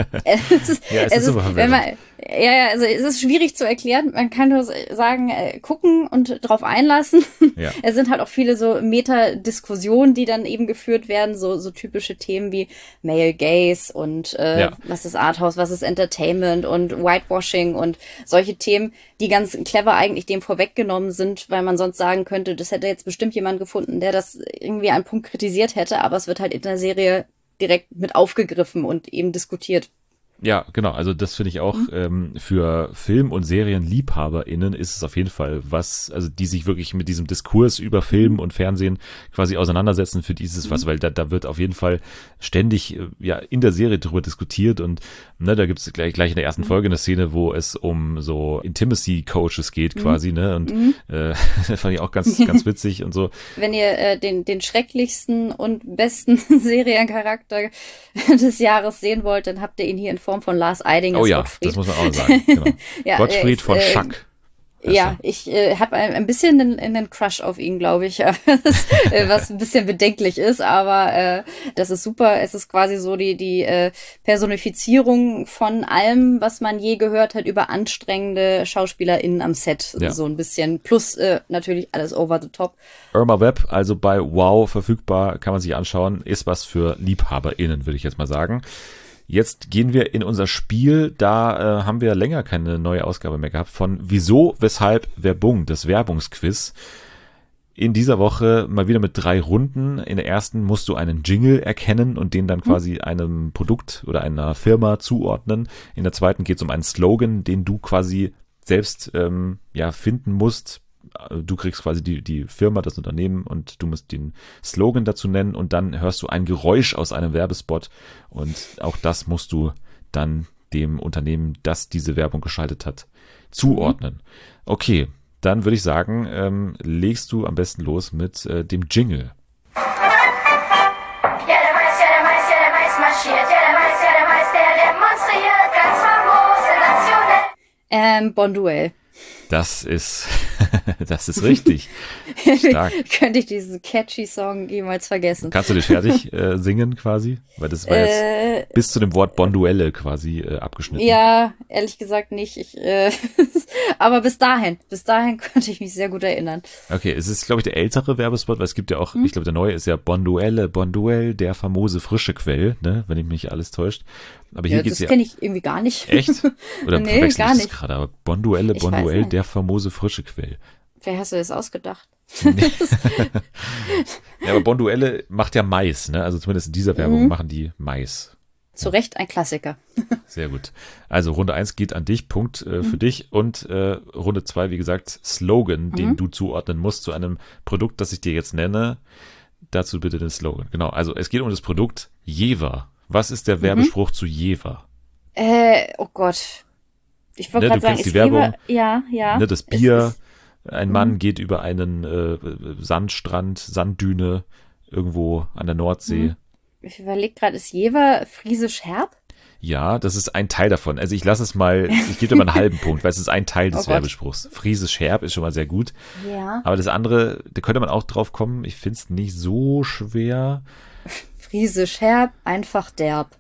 also es ist schwierig zu erklären. Man kann nur sagen, gucken und drauf einlassen. Ja. Es sind halt auch viele so Meta-Diskussionen, die dann eben geführt werden, so typische Themen wie Male Gaze und was ist Arthouse, was ist Entertainment und Whitewashing und solche Themen, die ganz clever eigentlich dem vorweggenommen sind, weil man sonst sagen könnte, das hätte jetzt bestimmt jemand gefunden, der das irgendwie einen Punkt kritisiert hätte, aber es wird halt in der Serie direkt mit aufgegriffen und eben diskutiert. Ja, genau. Also das finde ich auch für Film- und SerienliebhaberInnen ist es auf jeden Fall was, also die sich wirklich mit diesem Diskurs über Film und Fernsehen quasi auseinandersetzen, für dieses was, weil da wird auf jeden Fall ständig ja in der Serie drüber diskutiert und ne, da gibt es gleich in der ersten Folge eine Szene, wo es um so Intimacy-Coaches geht quasi, ne? Und das fand ich auch ganz witzig und so. Wenn ihr den schrecklichsten und besten Seriencharakter des Jahres sehen wollt, dann habt ihr ihn hier in Form von Lars Eidinger. Oh ja, Gottfried. das muss man auch noch sagen. Genau. Ja, Gottfried von Schack. Ja, ich habe ein bisschen einen Crush auf ihn, glaube ich, was ein bisschen bedenklich ist, aber das ist super. Es ist quasi so die Personifizierung von allem, was man je gehört hat über anstrengende SchauspielerInnen am Set. Ja. So ein bisschen. Plus natürlich alles over the top. Irma Webb, also bei Wow verfügbar, kann man sich anschauen. Ist was für LiebhaberInnen, würde ich jetzt mal sagen. Jetzt gehen wir in unser Spiel. Da haben wir länger keine neue Ausgabe mehr gehabt von Wieso, Weshalb, Werbung, das Werbungsquiz. In dieser Woche mal wieder mit 3 Runden. In der ersten musst du einen Jingle erkennen und den dann quasi einem Produkt oder einer Firma zuordnen. In der zweiten geht es um einen Slogan, den du quasi selbst finden musst. Du kriegst quasi die Firma, das Unternehmen und du musst den Slogan dazu nennen und dann hörst du ein Geräusch aus einem Werbespot und auch das musst du dann dem Unternehmen, das diese Werbung geschaltet hat, zuordnen. Okay, dann würde ich sagen, legst du am besten los mit dem Jingle. Ja, der Mais marschiert, ja, der Mais der demonstriert, ganz famose Nationen. Bonduell. Das ist richtig. Stark. Könnte ich diesen catchy Song jemals vergessen. Kannst du dich fertig singen quasi? Weil das war jetzt bis zu dem Wort Bonduelle quasi abgeschnitten. Ja, ehrlich gesagt nicht. Aber bis dahin könnte ich mich sehr gut erinnern. Okay, es ist, glaube ich, der ältere Werbespot, weil es gibt ja auch, ich glaube, der neue ist ja Bonduelle, der famose frische Quell, ne, wenn ich mich alles täuscht. Aber hier geht's das kenne ich irgendwie gar nicht. Echt? Oder Nee, verwechsel gar ich nicht. das gerade? Aber Bonduelle, Ich weiß nicht. der famose frische Quell. Wer hast du das ausgedacht? Ja, aber Bonduelle macht ja Mais, ne? Also zumindest in dieser Werbung machen die Mais. Zu Recht ein Klassiker. Sehr gut. Also Runde 1 geht an dich, Punkt für dich. Und Runde 2, wie gesagt, Slogan, den du zuordnen musst zu einem Produkt, das ich dir jetzt nenne. Dazu bitte den Slogan. Genau, also es geht um das Produkt Jever. Was ist der Werbespruch zu Jever? Oh Gott. Ich wollte Ne, gerade du sagen, kennst die ist Werbung. Jever, ja. Ne, das Bier, ein Mann geht über einen Sandstrand, Sanddüne irgendwo an der Nordsee. Ich überlege gerade, ist Jever friesisch herb? Ja, das ist ein Teil davon. Also ich lasse es mal, ich gebe dir mal einen halben Punkt, weil es ist ein Teil des Oh Gott. Werbespruchs. Friesisch herb ist schon mal sehr gut. Ja. Aber das andere, da könnte man auch drauf kommen. Ich finde es nicht so schwer. Friesisch herb, einfach derb.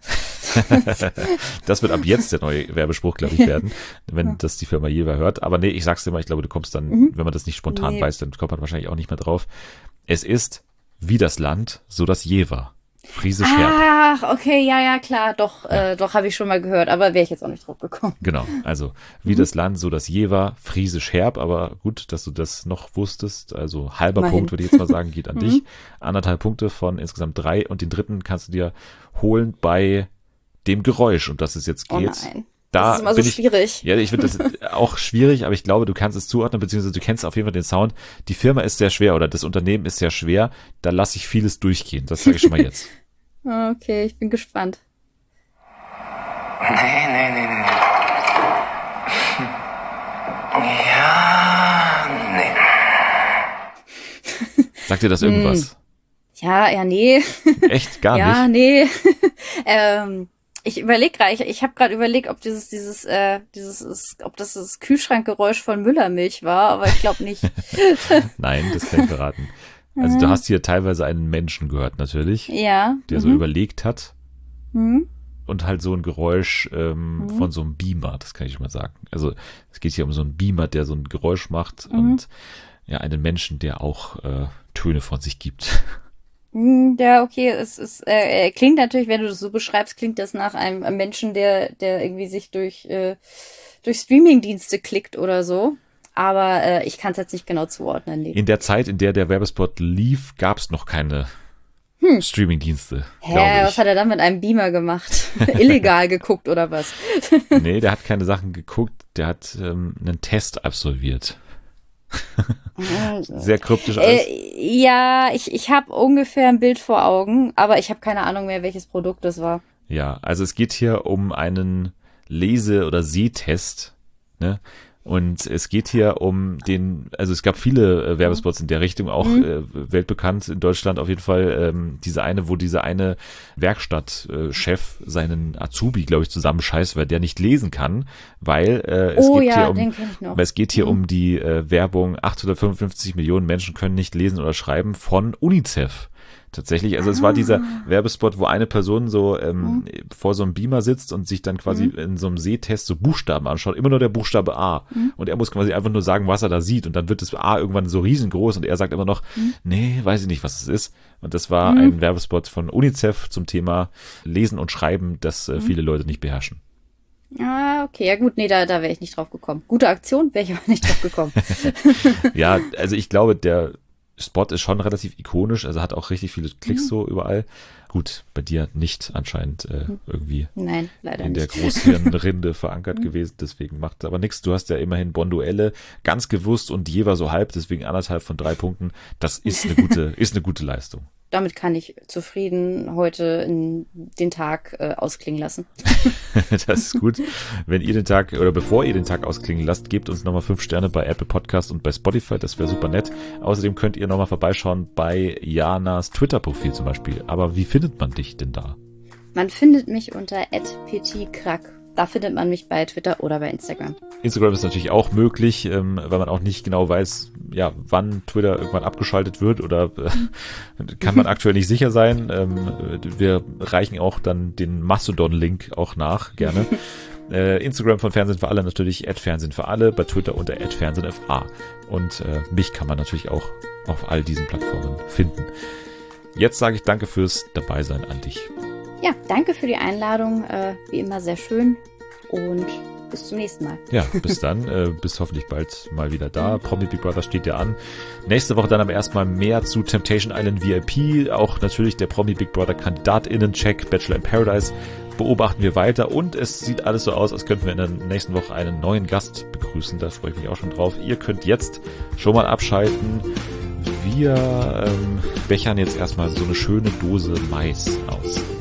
Das wird ab jetzt der neue Werbespruch, glaube ich, werden, wenn das die Firma Jever hört. Aber nee, ich sag's dir mal, ich glaube, du kommst dann, wenn man das nicht spontan Nee. weiß, dann kommt man wahrscheinlich auch nicht mehr drauf. Es ist wie das Land, so das Jever. Friesisch herb. Ach, okay, ja, klar. Doch habe ich schon mal gehört, aber wäre ich jetzt auch nicht drauf gekommen. Genau, also wie das Land, so das Jever, friesisch herb, aber gut, dass du das noch wusstest. Also halber Immerhin. Punkt, würde ich jetzt mal sagen, geht an dich. 1,5 Punkte von insgesamt 3 und den dritten kannst du dir holen bei dem Geräusch, um das es jetzt Oh geht. nein. Da Das ist immer so bin ich, schwierig. Ja, ich finde das auch schwierig, aber ich glaube, du kannst es zuordnen, beziehungsweise du kennst auf jeden Fall den Sound. Die Firma ist sehr schwer oder das Unternehmen ist sehr schwer. Da lasse ich vieles durchgehen. Das sage ich schon mal jetzt. Okay, ich bin gespannt. Nee. Ja, nee. Sagt dir das irgendwas? Ja, nee. Echt? Gar Ja, nicht? nee. Ich überlege gerade, ich habe gerade überlegt, ob ob das das Kühlschrankgeräusch von Müllermilch war, aber ich glaube nicht. Nein, das kann ich verraten. Also du hast hier teilweise einen Menschen gehört natürlich, Ja. der so überlegt hat und halt so ein Geräusch von so einem Beamer, das kann ich mal sagen. Also es geht hier um so einen Beamer, der so ein Geräusch macht und ja, einen Menschen, der auch Töne von sich gibt. Ja, okay, es ist klingt natürlich, wenn du das so beschreibst, klingt das nach einem Menschen, der irgendwie sich durch Streamingdienste klickt oder so. Aber ich kann es jetzt nicht genau zuordnen. Nee. In der Zeit, in der der Werbespot lief, gab es noch keine Streamingdienste, Hä, glaube ich. was hat er dann mit einem Beamer gemacht? Illegal geguckt oder was? Nee, der hat keine Sachen geguckt, der hat einen Test absolviert. Sehr kryptisch alles. Ja, ich habe ungefähr ein Bild vor Augen, aber ich habe keine Ahnung mehr, welches Produkt das war. Ja, also es geht hier um einen Lese- oder Sehtest, ne? Und es geht hier um also es gab viele Werbespots in der Richtung, auch weltbekannt in Deutschland auf jeden Fall, wo dieser eine Werkstattchef seinen Azubi, glaube ich, zusammenscheißt, weil der nicht lesen kann, weil es geht hier um die Werbung 855 Millionen Menschen können nicht lesen oder schreiben von UNICEF. Tatsächlich, also es war dieser Werbespot, wo eine Person so vor so einem Beamer sitzt und sich dann quasi in so einem Sehtest so Buchstaben anschaut, immer nur der Buchstabe A. Und er muss quasi einfach nur sagen, was er da sieht. Und dann wird das A irgendwann so riesengroß und er sagt immer noch, nee, weiß ich nicht, was es ist. Und das war ein Werbespot von UNICEF zum Thema Lesen und Schreiben, das viele Leute nicht beherrschen. Ah, okay, ja gut, nee, da wäre ich nicht drauf gekommen. Gute Aktion, wäre ich aber nicht drauf gekommen. Ja, also ich glaube, der Spot ist schon relativ ikonisch, also hat auch richtig viele Klicks so überall. Gut, bei dir nicht anscheinend irgendwie Nein, leider in der nicht. Großhirnrinde verankert gewesen, deswegen macht aber nichts. Du hast ja immerhin Bonduelle ganz gewusst und jeweils so halb, deswegen 1,5 von 3 Punkten. Das ist eine gute Leistung. Damit kann ich zufrieden heute den Tag ausklingen lassen. Das ist gut. Wenn ihr den Tag oder bevor ihr den Tag ausklingen lasst, gebt uns nochmal 5 Sterne bei Apple Podcast und bei Spotify. Das wäre super nett. Außerdem könnt ihr nochmal vorbeischauen bei Janas Twitter-Profil zum Beispiel. Aber wie findet man dich denn da? Man findet mich unter @petitkrack. Da findet man mich bei Twitter oder bei Instagram. Instagram ist natürlich auch möglich, weil man auch nicht genau weiß, ja, wann Twitter irgendwann abgeschaltet wird oder kann man aktuell nicht sicher sein. Wir reichen auch dann den Mastodon-Link auch nach, gerne. Instagram von Fernsehen für alle natürlich @Fernsehen für alle, bei Twitter unter @FernsehenFA. Und mich kann man natürlich auch auf all diesen Plattformen finden. Jetzt sage ich danke fürs Dabeisein an dich. Ja, danke für die Einladung. Wie immer sehr schön und bis zum nächsten Mal. Ja, bis dann. Bis hoffentlich bald mal wieder da. Promi Big Brother steht ja an. Nächste Woche dann aber erstmal mehr zu Temptation Island VIP. Auch natürlich der Promi Big Brother KandidatInnen-Check, Bachelor in Paradise beobachten wir weiter. Und es sieht alles so aus, als könnten wir in der nächsten Woche einen neuen Gast begrüßen. Da freue ich mich auch schon drauf. Ihr könnt jetzt schon mal abschalten. Wir bechern jetzt erstmal so eine schöne Dose Mais aus.